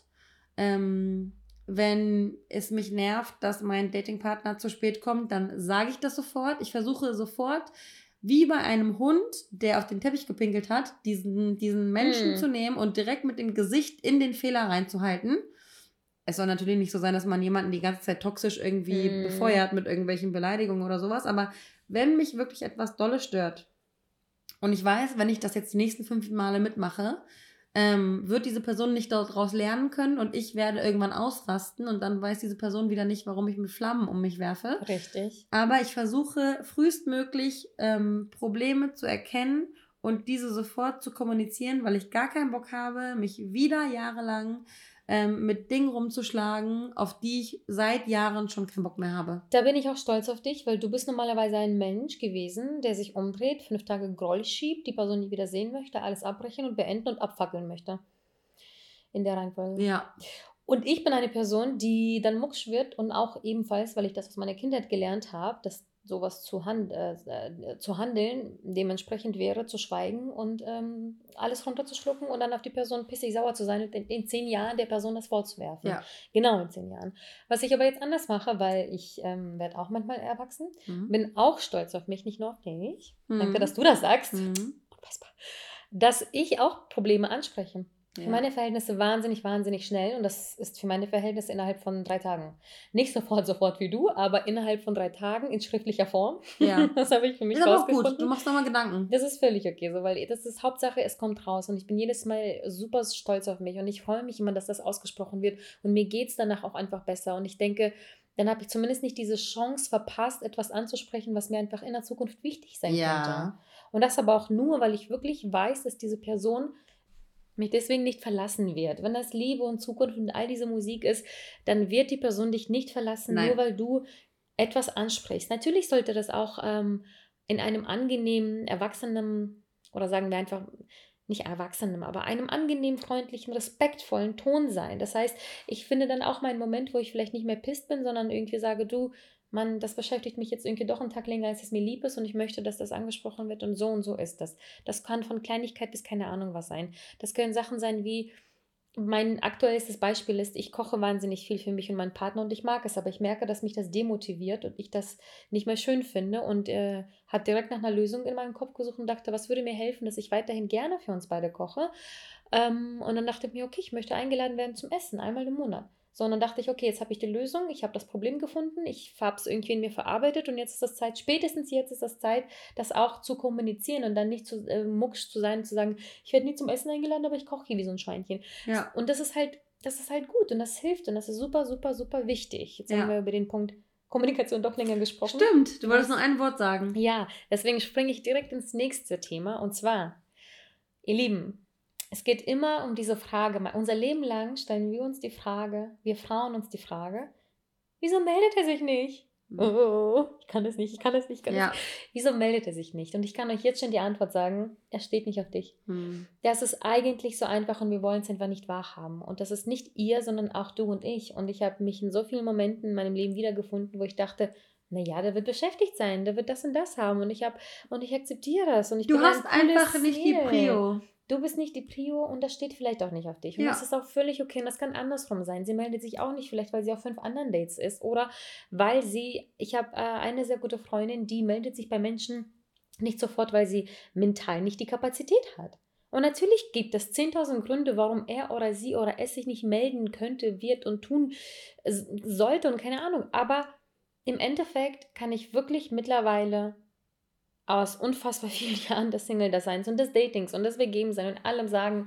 Ähm, wenn es mich nervt, dass mein Datingpartner zu spät kommt, dann sage ich das sofort. Ich versuche sofort, wie bei einem Hund, der auf den Teppich gepinkelt hat, diesen, diesen Menschen Mm. zu nehmen und direkt mit dem Gesicht in den Fehler reinzuhalten. Es soll natürlich nicht so sein, dass man jemanden die ganze Zeit toxisch irgendwie Mm. befeuert mit irgendwelchen Beleidigungen oder sowas. Aber wenn mich wirklich etwas dolle stört, und ich weiß, wenn ich das jetzt die nächsten fünf Male mitmache, ähm, wird diese Person nicht daraus lernen können und ich werde irgendwann ausrasten und dann weiß diese Person wieder nicht, warum ich mit Flammen um mich werfe. Richtig. Aber ich versuche frühestmöglich ähm, Probleme zu erkennen und diese sofort zu kommunizieren, weil ich gar keinen Bock habe, mich wieder jahrelang ähm, mit Dingen rumzuschlagen, auf die ich seit Jahren schon keinen Bock mehr habe. Da bin ich auch stolz auf dich, weil du bist normalerweise ein Mensch gewesen, der sich umdreht, fünf Tage Groll schiebt, die Person nie wieder sehen möchte, alles abbrechen und beenden und abfackeln möchte. In der Reihenfolge. Ja. Und ich bin eine Person, die dann mucksch wird und auch ebenfalls, weil ich das aus meiner Kindheit gelernt habe, dass sowas zu, hand, äh, äh, zu handeln dementsprechend wäre, zu schweigen und ähm, alles runterzuschlucken und dann auf die Person pissig sauer zu sein und in, in zehn Jahren der Person das vorzuwerfen. Ja. Genau in zehn Jahren. Was ich aber jetzt anders mache, weil ich ähm, werde auch manchmal erwachsen, Mhm. bin auch stolz auf mich, nicht nur auf dich. Mhm. Danke, dass du das sagst. Mhm. Unfassbar. Dass ich auch Probleme anspreche. Ja. Für meine Verhältnisse wahnsinnig, wahnsinnig schnell und das ist für meine Verhältnisse innerhalb von drei Tagen. Nicht sofort, sofort wie du, aber innerhalb von drei Tagen in schriftlicher Form. Ja. Das habe ich für mich Ist aber auch rausgefunden. gut, du machst nochmal Gedanken. Das ist völlig okay, so, weil das ist Hauptsache, es kommt raus und ich bin jedes Mal super stolz auf mich und ich freue mich immer, dass das ausgesprochen wird und mir geht es danach auch einfach besser und ich denke, dann habe ich zumindest nicht diese Chance verpasst, etwas anzusprechen, was mir einfach in der Zukunft wichtig sein Ja. könnte. Und das aber auch nur, weil ich wirklich weiß, dass diese Person mich deswegen nicht verlassen wird. Wenn das Liebe und Zukunft und all diese Musik ist, dann wird die Person dich nicht verlassen, Nein. nur weil du etwas ansprichst. Natürlich sollte das auch ähm, in einem angenehmen, erwachsenen oder sagen wir einfach nicht erwachsenem, aber einem angenehm, freundlichen, respektvollen Ton sein. Das heißt, ich finde dann auch meinen Moment, wo ich vielleicht nicht mehr pisst bin, sondern irgendwie sage, du, Mann, das beschäftigt mich jetzt irgendwie doch einen Tag länger, als es mir lieb ist und ich möchte, dass das angesprochen wird und so und so ist das. Das kann von Kleinigkeit bis keine Ahnung was sein. Das können Sachen sein wie, mein aktuellstes Beispiel ist, ich koche wahnsinnig viel für mich und meinen Partner und ich mag es, aber ich merke, dass mich das demotiviert und ich das nicht mehr schön finde und äh, habe direkt nach einer Lösung in meinem Kopf gesucht und dachte, was würde mir helfen, dass ich weiterhin gerne für uns beide koche. Ähm, und dann dachte ich mir, okay, ich möchte eingeladen werden zum Essen, einmal im Monat. So, und dann dachte ich, okay, jetzt habe ich die Lösung, ich habe das Problem gefunden, ich habe es irgendwie in mir verarbeitet und jetzt ist das Zeit, spätestens jetzt ist das Zeit, das auch zu kommunizieren und dann nicht zu äh, mucksch zu sein und zu sagen, ich werde nie zum Essen eingeladen, aber ich koche hier wie so ein Schweinchen. Ja. Und das ist halt, das ist halt gut und das hilft und das ist super, super, super wichtig. Jetzt Ja. haben wir über den Punkt Kommunikation doch länger gesprochen. Stimmt, du wolltest noch ein Wort sagen. Ja, deswegen springe ich direkt ins nächste Thema und zwar, ihr Lieben, es geht immer um diese Frage. Unser Leben lang stellen wir uns die Frage, wir Frauen uns die Frage, wieso meldet er sich nicht? Oh, ich kann das nicht, ich kann das nicht, ich kann Ja. das nicht. Wieso meldet er sich nicht? Und ich kann euch jetzt schon die Antwort sagen, er steht nicht auf dich. Hm. Das ist eigentlich so einfach und wir wollen es einfach nicht wahrhaben. Und das ist nicht ihr, sondern auch du und ich. Und ich habe mich in so vielen Momenten in meinem Leben wiedergefunden, wo ich dachte, naja, der wird beschäftigt sein, der wird das und das haben. Und ich habe und ich akzeptiere das. Und ich Du bin hast ein cooles einfach nicht die Mädel. Prio. Du bist nicht die Prio und das steht vielleicht auch nicht auf dich. Und Ja. das ist auch völlig okay und das kann andersrum sein. Sie meldet sich auch nicht vielleicht, weil sie auf fünf anderen Dates ist oder weil sie, ich habe äh, eine sehr gute Freundin, die meldet sich bei Menschen nicht sofort, weil sie mental nicht die Kapazität hat. Und natürlich gibt es zehntausend Gründe, warum er oder sie oder es sich nicht melden könnte, wird und tun s- sollte und keine Ahnung. Aber im Endeffekt kann ich wirklich mittlerweile aus unfassbar vielen Jahren des Single-Daseins und des Datings und des Vergebenseins und allem sagen,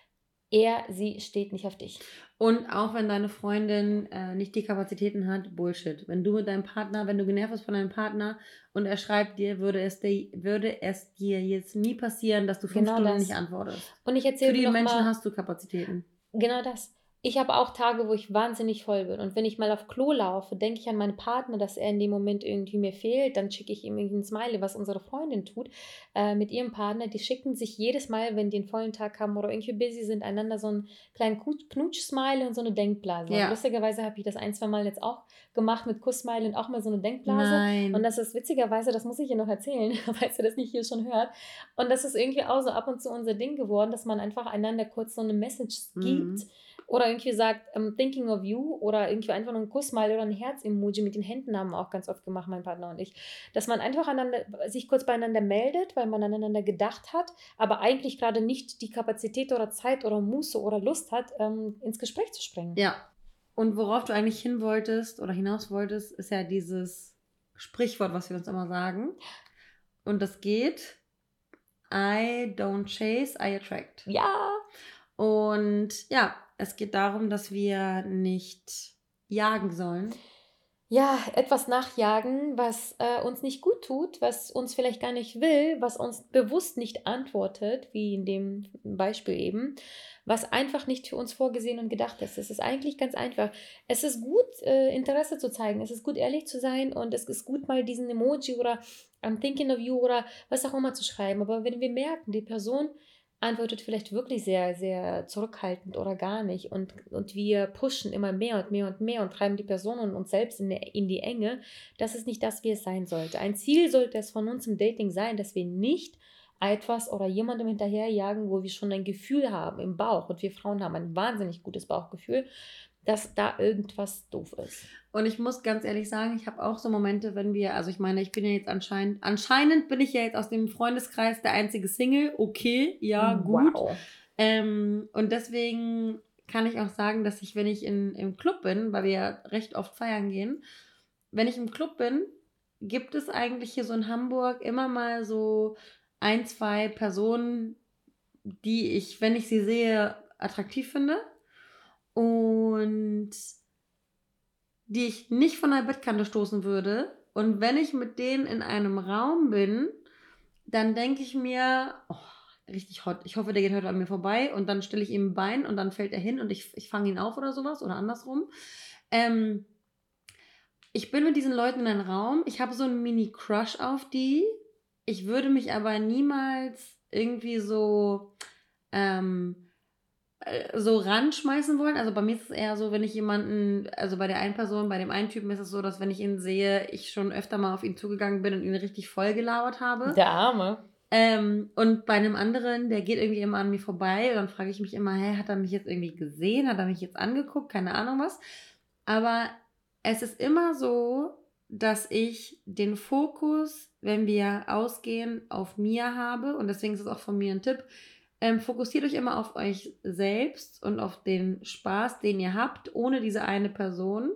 er, sie steht nicht auf dich. Und auch wenn deine Freundin äh, nicht die Kapazitäten hat, Bullshit. Wenn du mit deinem Partner, wenn du genervt bist von deinem Partner und er schreibt dir, würde es dir, würde es dir jetzt nie passieren, dass du fünf Genau Stunden das. nicht antwortest. Und ich Für erzähle die dir noch Menschen mal, hast du Kapazitäten. genau das. Ich habe auch Tage, wo ich wahnsinnig voll bin. Und wenn ich mal auf Klo laufe, denke ich an meinen Partner, dass er in dem Moment irgendwie mir fehlt. Dann schicke ich ihm irgendwie ein Smiley, was unsere Freundin tut äh, mit ihrem Partner. Die schicken sich jedes Mal, wenn die einen vollen Tag haben oder irgendwie busy sind, einander so einen kleinen Knutsch-Smiley und so eine Denkblase. Ja. Und lustigerweise habe ich das ein, zwei Mal jetzt auch gemacht mit Kuss-Smiley und auch mal so eine Denkblase. Nein. Und das ist witzigerweise, das muss ich ihr noch erzählen, falls ihr das nicht hier schon hört. Und das ist irgendwie auch so ab und zu unser Ding geworden, dass man einfach einander kurz so eine Message gibt. Mhm. Oder irgendwie sagt, I'm thinking of you. Oder irgendwie einfach nur ein Kussmal oder ein Herz-Emoji mit den Händen haben wir auch ganz oft gemacht, mein Partner und ich. Dass man einfach einander, sich kurz beieinander meldet, weil man aneinander gedacht hat, aber eigentlich gerade nicht die Kapazität oder Zeit oder Muße oder Lust hat, ähm, ins Gespräch zu springen. Ja. Und worauf du eigentlich hin wolltest oder hinaus wolltest, ist ja dieses Sprichwort, was wir uns immer sagen. Und das geht, I don't chase, I attract. Ja. Und ja, es geht darum, dass wir nicht jagen sollen. Ja, etwas nachjagen, was äh, uns nicht gut tut, was uns vielleicht gar nicht will, was uns bewusst nicht antwortet, wie in dem Beispiel eben, was einfach nicht für uns vorgesehen und gedacht ist. Es ist eigentlich ganz einfach. Es ist gut, äh, Interesse zu zeigen. Es ist gut, ehrlich zu sein und es ist gut, mal diesen Emoji oder I'm thinking of you oder was auch immer zu schreiben. Aber wenn wir merken, die Person antwortet vielleicht wirklich sehr, sehr zurückhaltend oder gar nicht. Und, und wir pushen immer mehr und mehr und mehr und treiben die Person und uns selbst in, der, in die Enge. Das ist nicht das, wie es sein sollte. Ein Ziel sollte es von uns im Dating sein, dass wir nicht etwas oder jemandem hinterherjagen, wo wir schon ein Gefühl haben im Bauch. Und wir Frauen haben ein wahnsinnig gutes Bauchgefühl, dass da irgendwas doof ist. Und ich muss ganz ehrlich sagen, ich habe auch so Momente, wenn wir, also ich meine, ich bin ja jetzt anscheinend, anscheinend bin ich ja jetzt aus dem Freundeskreis der einzige Single. Okay, ja, gut. Wow. Ähm, und deswegen kann ich auch sagen, dass ich, wenn ich in, im Club bin, weil wir ja recht oft feiern gehen, wenn ich im Club bin, gibt es eigentlich hier so in Hamburg immer mal so ein, zwei Personen, die ich, wenn ich sie sehe, attraktiv finde. Und die ich nicht von der Bettkante stoßen würde. Und wenn ich mit denen in einem Raum bin, dann denke ich mir, oh, richtig hot. Ich hoffe, der geht heute an mir vorbei. Und dann stelle ich ihm ein Bein und dann fällt er hin und ich, ich fange ihn auf oder sowas oder andersrum. Ähm, ich bin mit diesen Leuten in einem Raum. Ich habe so einen Mini-Crush auf die. Ich würde mich aber niemals irgendwie so ähm, so ranschmeißen wollen. Also bei mir ist es eher so, wenn ich jemanden, also bei der einen Person, bei dem einen Typen ist es so, dass wenn ich ihn sehe, ich schon öfter mal auf ihn zugegangen bin und ihn richtig voll gelabert habe. Der Arme. Ähm, und bei einem anderen, der geht irgendwie immer an mir vorbei und dann frage ich mich immer, hä, hat er mich jetzt irgendwie gesehen? Hat er mich jetzt angeguckt? Keine Ahnung was. Aber es ist immer so, dass ich den Fokus, wenn wir ausgehen, auf mir habe und deswegen ist es auch von mir ein Tipp, Ähm, fokussiert euch immer auf euch selbst und auf den Spaß, den ihr habt, ohne diese eine Person.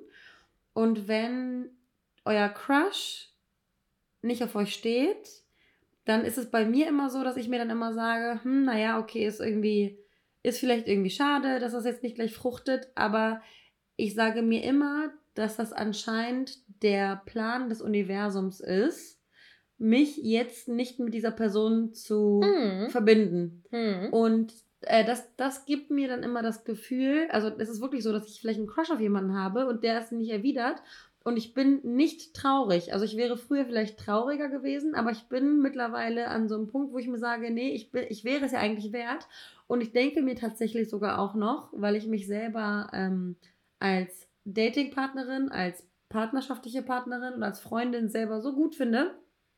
Und wenn euer Crush nicht auf euch steht, dann ist es bei mir immer so, dass ich mir dann immer sage, hm, naja, okay, ist irgendwie, ist vielleicht irgendwie schade, dass das jetzt nicht gleich fruchtet, aber ich sage mir immer, dass das anscheinend der Plan des Universums ist, mich jetzt nicht mit dieser Person zu Mhm. verbinden. Mhm. Und äh, das, das gibt mir dann immer das Gefühl, also es ist wirklich so, dass ich vielleicht einen Crush auf jemanden habe und der es nicht erwidert und ich bin nicht traurig. Also ich wäre früher vielleicht trauriger gewesen, aber ich bin mittlerweile an so einem Punkt, wo ich mir sage, nee, ich, bin, ich wäre es ja eigentlich wert. Und ich denke mir tatsächlich sogar auch noch, weil ich mich selber ähm, als Datingpartnerin, als partnerschaftliche Partnerin und als Freundin selber so gut finde,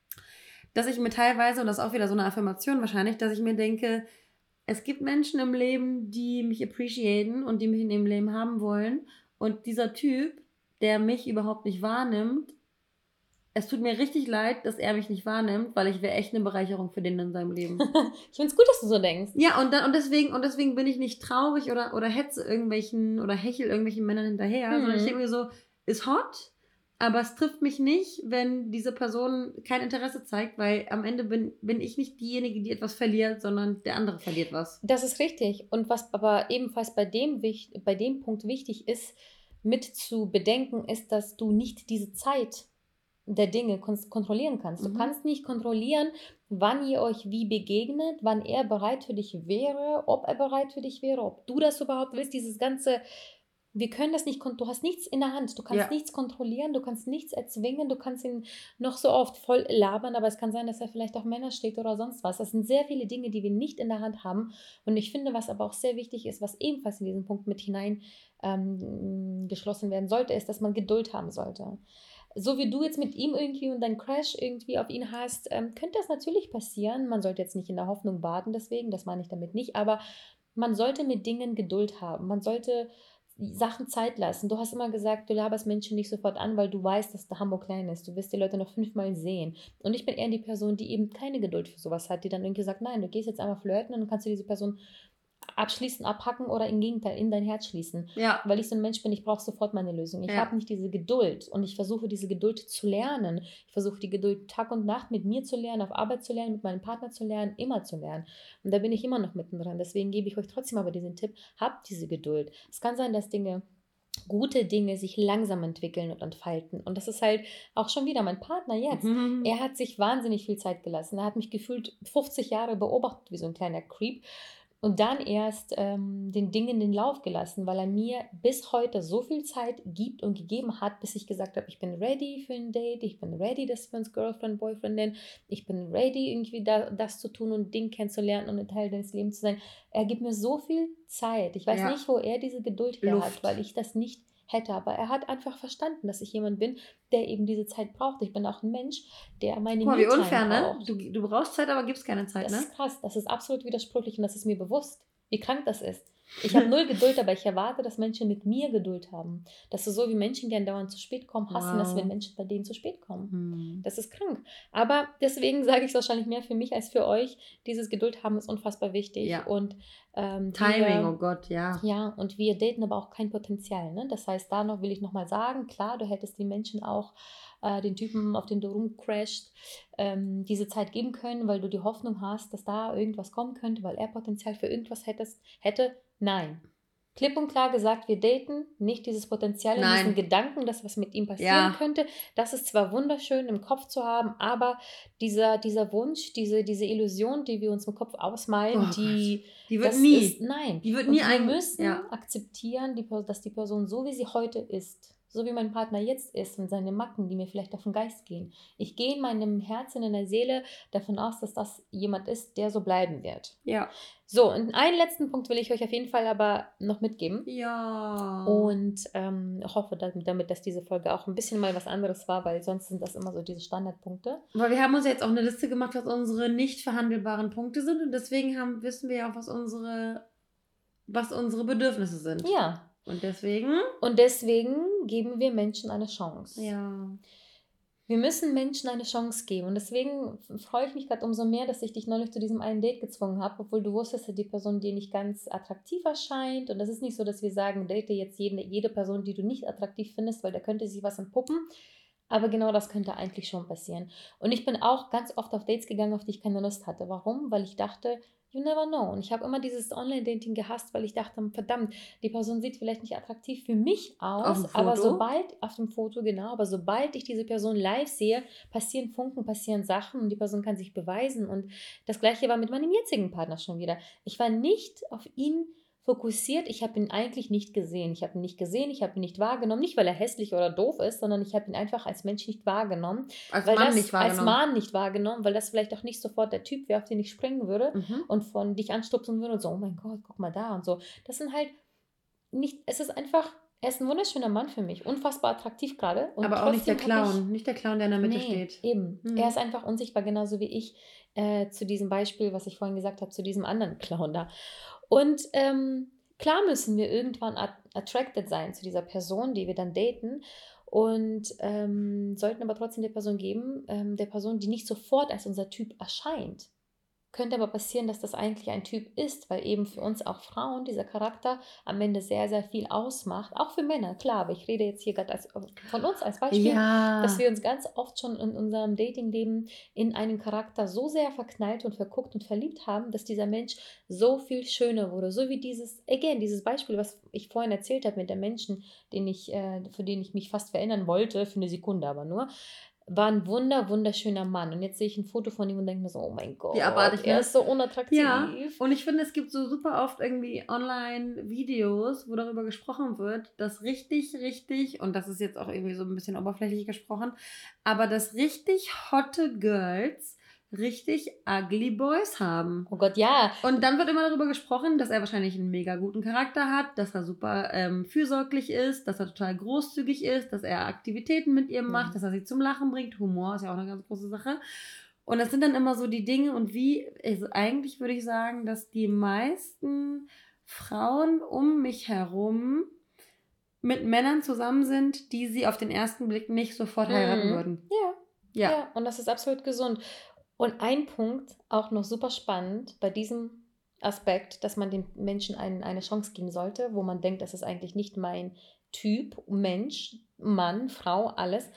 dass ich mir teilweise, und das ist auch wieder so eine Affirmation wahrscheinlich, dass ich mir denke, es gibt Menschen im Leben, die mich appreciaten und die mich in ihrem Leben haben wollen. Und dieser Typ, der mich überhaupt nicht wahrnimmt, es tut mir richtig leid, dass er mich nicht wahrnimmt, weil ich wäre echt eine Bereicherung für den in seinem Leben. Ich finde es gut, dass du so denkst. Ja, und, dann, und, deswegen, und deswegen bin ich nicht traurig oder, oder hetze irgendwelchen oder hechel irgendwelchen Männern hinterher, Mhm. sondern ich denke mir so, ist hot, aber es trifft mich nicht, wenn diese Person kein Interesse zeigt, weil am Ende bin, bin ich nicht diejenige, die etwas verliert, sondern der andere verliert was. Das ist richtig. Und was aber ebenfalls bei dem, wich- bei dem Punkt wichtig ist, mit zu bedenken, ist, dass du nicht diese Zeit der Dinge kon- kontrollieren kannst. Du Mhm. kannst nicht kontrollieren, wann ihr euch wie begegnet, wann er bereit für dich wäre, ob er bereit für dich wäre, ob du das überhaupt willst. Dieses ganze, wir können das nicht, kon- du hast nichts in der Hand, du kannst Ja. nichts kontrollieren, du kannst nichts erzwingen, du kannst ihn noch so oft voll labern, aber es kann sein, dass er vielleicht auch Männer steht oder sonst was. Das sind sehr viele Dinge, die wir nicht in der Hand haben. Und ich finde, was aber auch sehr wichtig ist, was ebenfalls in diesen Punkt mit hinein ähm, geschlossen werden sollte, ist, dass man Geduld haben sollte. So wie du jetzt mit ihm irgendwie und dein Crash irgendwie auf ihn hast, ähm, könnte das natürlich passieren. Man sollte jetzt nicht in der Hoffnung warten, deswegen, das meine ich damit nicht, aber man sollte mit Dingen Geduld haben. Man sollte Sachen Zeit lassen. Du hast immer gesagt, du laberst Menschen nicht sofort an, weil du weißt, dass der Hamburg klein ist. Du wirst die Leute noch fünfmal sehen. Und ich bin eher die Person, die eben keine Geduld für sowas hat, die dann irgendwie sagt, nein, du gehst jetzt einmal flirten und dann kannst du diese Person abschließen, abhacken oder im Gegenteil in dein Herz schließen. Ja. Weil ich so ein Mensch bin, ich brauche sofort meine Lösung. Ich Ja. habe nicht diese Geduld und ich versuche diese Geduld zu lernen. Ich versuche die Geduld Tag und Nacht mit mir zu lernen, auf Arbeit zu lernen, mit meinem Partner zu lernen, immer zu lernen. Und da bin ich immer noch mittendrin. Deswegen gebe ich euch trotzdem aber diesen Tipp, habt diese Geduld. Es kann sein, dass Dinge gute Dinge sich langsam entwickeln und entfalten. Und das ist halt auch schon wieder mein Partner jetzt. Mhm. Er hat sich wahnsinnig viel Zeit gelassen. Er hat mich gefühlt fünfzig Jahre beobachtet, wie so ein kleiner Creep. Und dann erst ähm, den Dingen den Lauf gelassen, weil er mir bis heute so viel Zeit gibt und gegeben hat, bis ich gesagt habe, ich bin ready für ein Date, ich bin ready, dass wir uns Girlfriend, Boyfriend nennen, ich bin ready, irgendwie da, das zu tun und Ding kennenzulernen und ein Teil deines Lebens zu sein. Er gibt mir so viel Zeit. Ich weiß Ja. nicht, wo er diese Geduld her Luft. hat, weil ich das nicht hätte. Aber er hat einfach verstanden, dass ich jemand bin, der eben diese Zeit braucht. Ich bin auch ein Mensch, der meine Guck mal, wie Me-Time unfair, ne? braucht. Du, du brauchst Zeit, aber gibst keine Zeit, Das ne? ist krass, das ist absolut widersprüchlich und das ist mir bewusst, wie krank das ist. Ich habe null Geduld, aber ich erwarte, dass Menschen mit mir Geduld haben. Das ist so, wie Menschen, die andauernd zu spät kommen, hassen es, Wow. wenn Menschen bei denen zu spät kommen. Hm. Das ist krank. Aber deswegen sage ich es wahrscheinlich mehr für mich als für euch. Dieses Geduld haben ist unfassbar wichtig. Ja. Und ähm, Timing, wir, oh Gott, ja. ja, und wir daten aber auch kein Potenzial. Ne? Das heißt, da noch will ich nochmal sagen, klar, du hättest den Menschen auch, äh, den Typen, auf den du rumcrasht, ähm, diese Zeit geben können, weil du die Hoffnung hast, dass da irgendwas kommen könnte, weil er Potenzial für irgendwas hättest, hätte. Nein. Klipp und klar gesagt, wir daten nicht dieses Potenzial in Nein. diesen Gedanken, dass was mit ihm passieren Ja. könnte. Das ist zwar wunderschön im Kopf zu haben, aber dieser, dieser Wunsch, diese, diese Illusion, die wir uns im Kopf ausmalen, Oh die, Die wird das nie. ist, nein. Die wird Und nie wir ein- müssen ja. akzeptieren, die, Per- dass die Person so, wie sie heute ist, so wie mein Partner jetzt ist und seine Macken, die mir vielleicht auf den Geist gehen. Ich gehe in meinem Herzen, in der Seele davon aus, dass das jemand ist, der so bleiben wird. Ja. So, und einen letzten Punkt will ich euch auf jeden Fall aber noch mitgeben. Ja. Und ähm, hoffe damit, damit, dass diese Folge auch ein bisschen mal was anderes war, weil sonst sind das immer so diese Standardpunkte. Weil wir haben uns jetzt auch eine Liste gemacht, was unsere nicht verhandelbaren Punkte sind und deswegen haben, wissen wir ja auch, was unsere, was unsere Bedürfnisse sind. Ja. Und deswegen? Und deswegen geben wir Menschen eine Chance. Ja. Wir müssen Menschen eine Chance geben. Und deswegen freue ich mich gerade umso mehr, dass ich dich neulich zu diesem einen Date gezwungen habe, obwohl du wusstest, dass die Person dir nicht ganz attraktiv erscheint. Und das ist nicht so, dass wir sagen, date jetzt jede, jede Person, die du nicht attraktiv findest, weil da könnte sich was entpuppen. Aber genau das könnte eigentlich schon passieren. Und ich bin auch ganz oft auf Dates gegangen, auf die ich keine Lust hatte. Warum? Weil ich dachte, you never know. Und ich habe immer dieses Online-Dating gehasst, weil ich dachte, verdammt, die Person sieht vielleicht nicht attraktiv für mich aus, aber sobald, auf dem Foto, genau, aber sobald ich diese Person live sehe, passieren Funken, passieren Sachen und die Person kann sich beweisen. Und das Gleiche war mit meinem jetzigen Partner schon wieder. Ich war nicht auf ihn fokussiert, ich habe ihn eigentlich nicht gesehen. Ich habe ihn nicht gesehen, ich habe ihn nicht wahrgenommen, nicht weil er hässlich oder doof ist, sondern ich habe ihn einfach als Mensch nicht wahrgenommen. Als weil Mann das, nicht wahrgenommen. Als Mann nicht wahrgenommen, weil das vielleicht auch nicht sofort der Typ wäre, auf den ich springen würde Mhm. und von dich anstupsen würde und so, oh mein Gott, guck mal da und so. Das sind halt nicht, es ist einfach, er ist ein wunderschöner Mann für mich, unfassbar attraktiv gerade. Und aber auch nicht der trotzdem hab Clown, nicht der Clown, der in der Mitte nee, steht. Eben, Mhm. er ist einfach unsichtbar, genauso wie ich äh, zu diesem Beispiel, was ich vorhin gesagt habe, zu diesem anderen Clown da. Und ähm, klar müssen wir irgendwann at- attracted sein zu dieser Person, die wir dann daten und ähm, sollten aber trotzdem der Person geben, ähm, der Person, die nicht sofort als unser Typ erscheint. Könnte aber passieren, dass das eigentlich ein Typ ist, weil eben für uns auch Frauen dieser Charakter am Ende sehr, sehr viel ausmacht. Auch für Männer, klar, aber ich rede jetzt hier gerade als, von uns als Beispiel, Ja. dass wir uns ganz oft schon in unserem Datingleben in einen Charakter so sehr verknallt und verguckt und verliebt haben, dass dieser Mensch so viel schöner wurde. So wie dieses, again, dieses Beispiel, was ich vorhin erzählt habe mit dem Menschen, den ich, äh, für den ich mich fast verändern wollte, für eine Sekunde aber nur, war ein wunder, wunderschöner Mann. Und jetzt sehe ich ein Foto von ihm und denke mir so, oh mein Gott, Wie abartig, er ne? ist so unattraktiv. Ja, und ich finde, es gibt so super oft irgendwie Online-Videos, wo darüber gesprochen wird, dass richtig, richtig, und das ist jetzt auch irgendwie so ein bisschen oberflächlich gesprochen, aber dass richtig hotte Girls richtig ugly Boys haben. Oh Gott, ja. Und dann wird immer darüber gesprochen, dass er wahrscheinlich einen mega guten Charakter hat, dass er super ähm, fürsorglich ist, dass er total großzügig ist, dass er Aktivitäten mit ihr macht, Mhm. dass er sie zum Lachen bringt. Humor ist ja auch eine ganz große Sache. Und das sind dann immer so die Dinge und wie, also eigentlich würde ich sagen, dass die meisten Frauen um mich herum mit Männern zusammen sind, die sie auf den ersten Blick nicht sofort heiraten Mhm. würden. Ja. Ja. Ja, und das ist absolut gesund. Und ein Punkt, auch noch super spannend bei diesem Aspekt, dass man den Menschen ein, eine Chance geben sollte, wo man denkt, das ist eigentlich nicht mein Typ, Mensch, Mann, Frau, alles.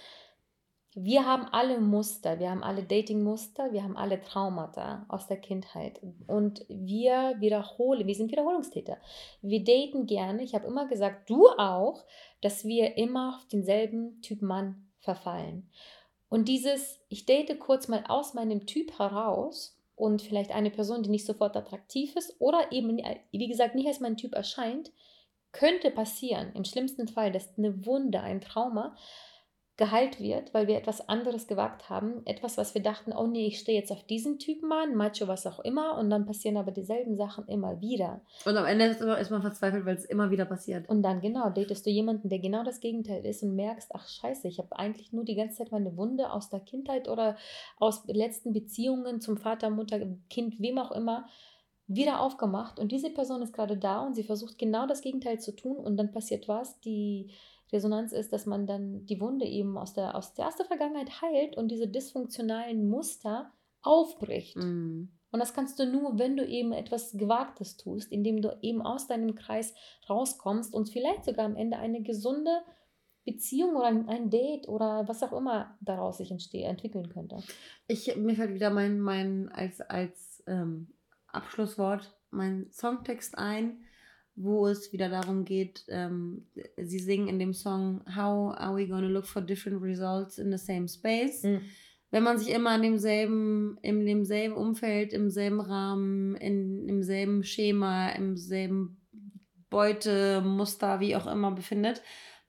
Wir haben alle Muster, wir haben alle Dating-Muster, wir haben alle Traumata aus der Kindheit und wir wiederholen, wir sind Wiederholungstäter. Wir daten gerne, ich habe immer gesagt, du auch, dass wir immer auf denselben Typ Mann verfallen. Und dieses, ich date kurz mal aus meinem Typ heraus und vielleicht eine Person, die nicht sofort attraktiv ist oder eben, wie gesagt, nicht als mein Typ erscheint, könnte passieren, im schlimmsten Fall, dass eine Wunde, ein Trauma geheilt wird, weil wir etwas anderes gewagt haben. Etwas, was wir dachten, oh nee, ich stehe jetzt auf diesen Typen an, Macho, was auch immer, und dann passieren aber dieselben Sachen immer wieder. Und am Ende ist man verzweifelt, weil es immer wieder passiert. Und dann genau, datest du jemanden, der genau das Gegenteil ist und merkst, ach scheiße, ich habe eigentlich nur die ganze Zeit meine Wunde aus der Kindheit oder aus letzten Beziehungen zum Vater, Mutter, Kind, wem auch immer, wieder aufgemacht. Und diese Person ist gerade da und sie versucht genau das Gegenteil zu tun und dann passiert was, die Resonanz ist, dass man dann die Wunde eben aus der, aus der ersten Vergangenheit heilt und diese dysfunktionalen Muster aufbricht. Mm. Und das kannst du nur, wenn du eben etwas Gewagtes tust, indem du eben aus deinem Kreis rauskommst und vielleicht sogar am Ende eine gesunde Beziehung oder ein Date oder was auch immer daraus sich entstehe, entwickeln könnte. Ich, mir fällt wieder mein, mein als, als ähm, Abschlusswort mein Songtext ein, wo es wieder darum geht, ähm, sie singen in dem Song How are we gonna look for different results in the same space? Mhm. Wenn man sich immer in demselben, in demselben Umfeld, im selben Rahmen, in, im selben Schema, im selben Beutemuster, wie auch immer befindet,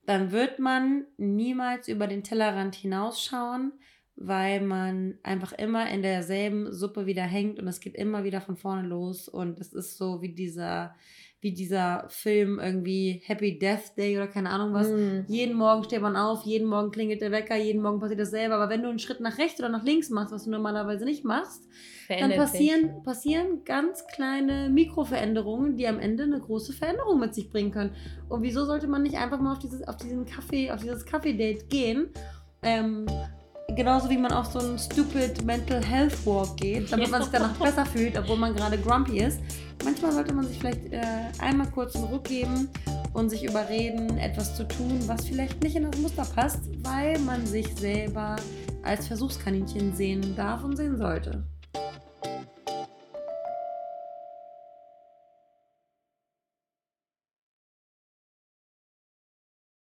dann wird man niemals über den Tellerrand hinausschauen, weil man einfach immer in derselben Suppe wieder hängt und es geht immer wieder von vorne los und es ist so wie dieser, wie dieser Film irgendwie Happy Death Day oder keine Ahnung was. Mm. Jeden Morgen steht man auf, jeden Morgen klingelt der Wecker, jeden Morgen passiert dasselbe, aber wenn du einen Schritt nach rechts oder nach links machst, was du normalerweise nicht machst, Verändert dann sich. passieren, passieren ganz kleine Mikroveränderungen, die am Ende eine große Veränderung mit sich bringen können. Und wieso sollte man nicht einfach mal auf dieses, auf diesen Kaffee, auf dieses Kaffee-Date gehen? Ähm, genauso wie man auf so einen stupid Mental Health Walk geht, damit man sich danach besser fühlt, obwohl man gerade grumpy ist. Manchmal sollte man sich vielleicht äh, einmal kurz einen Ruck geben und sich überreden, etwas zu tun, was vielleicht nicht in das Muster passt, weil man sich selber als Versuchskaninchen sehen darf und sehen sollte.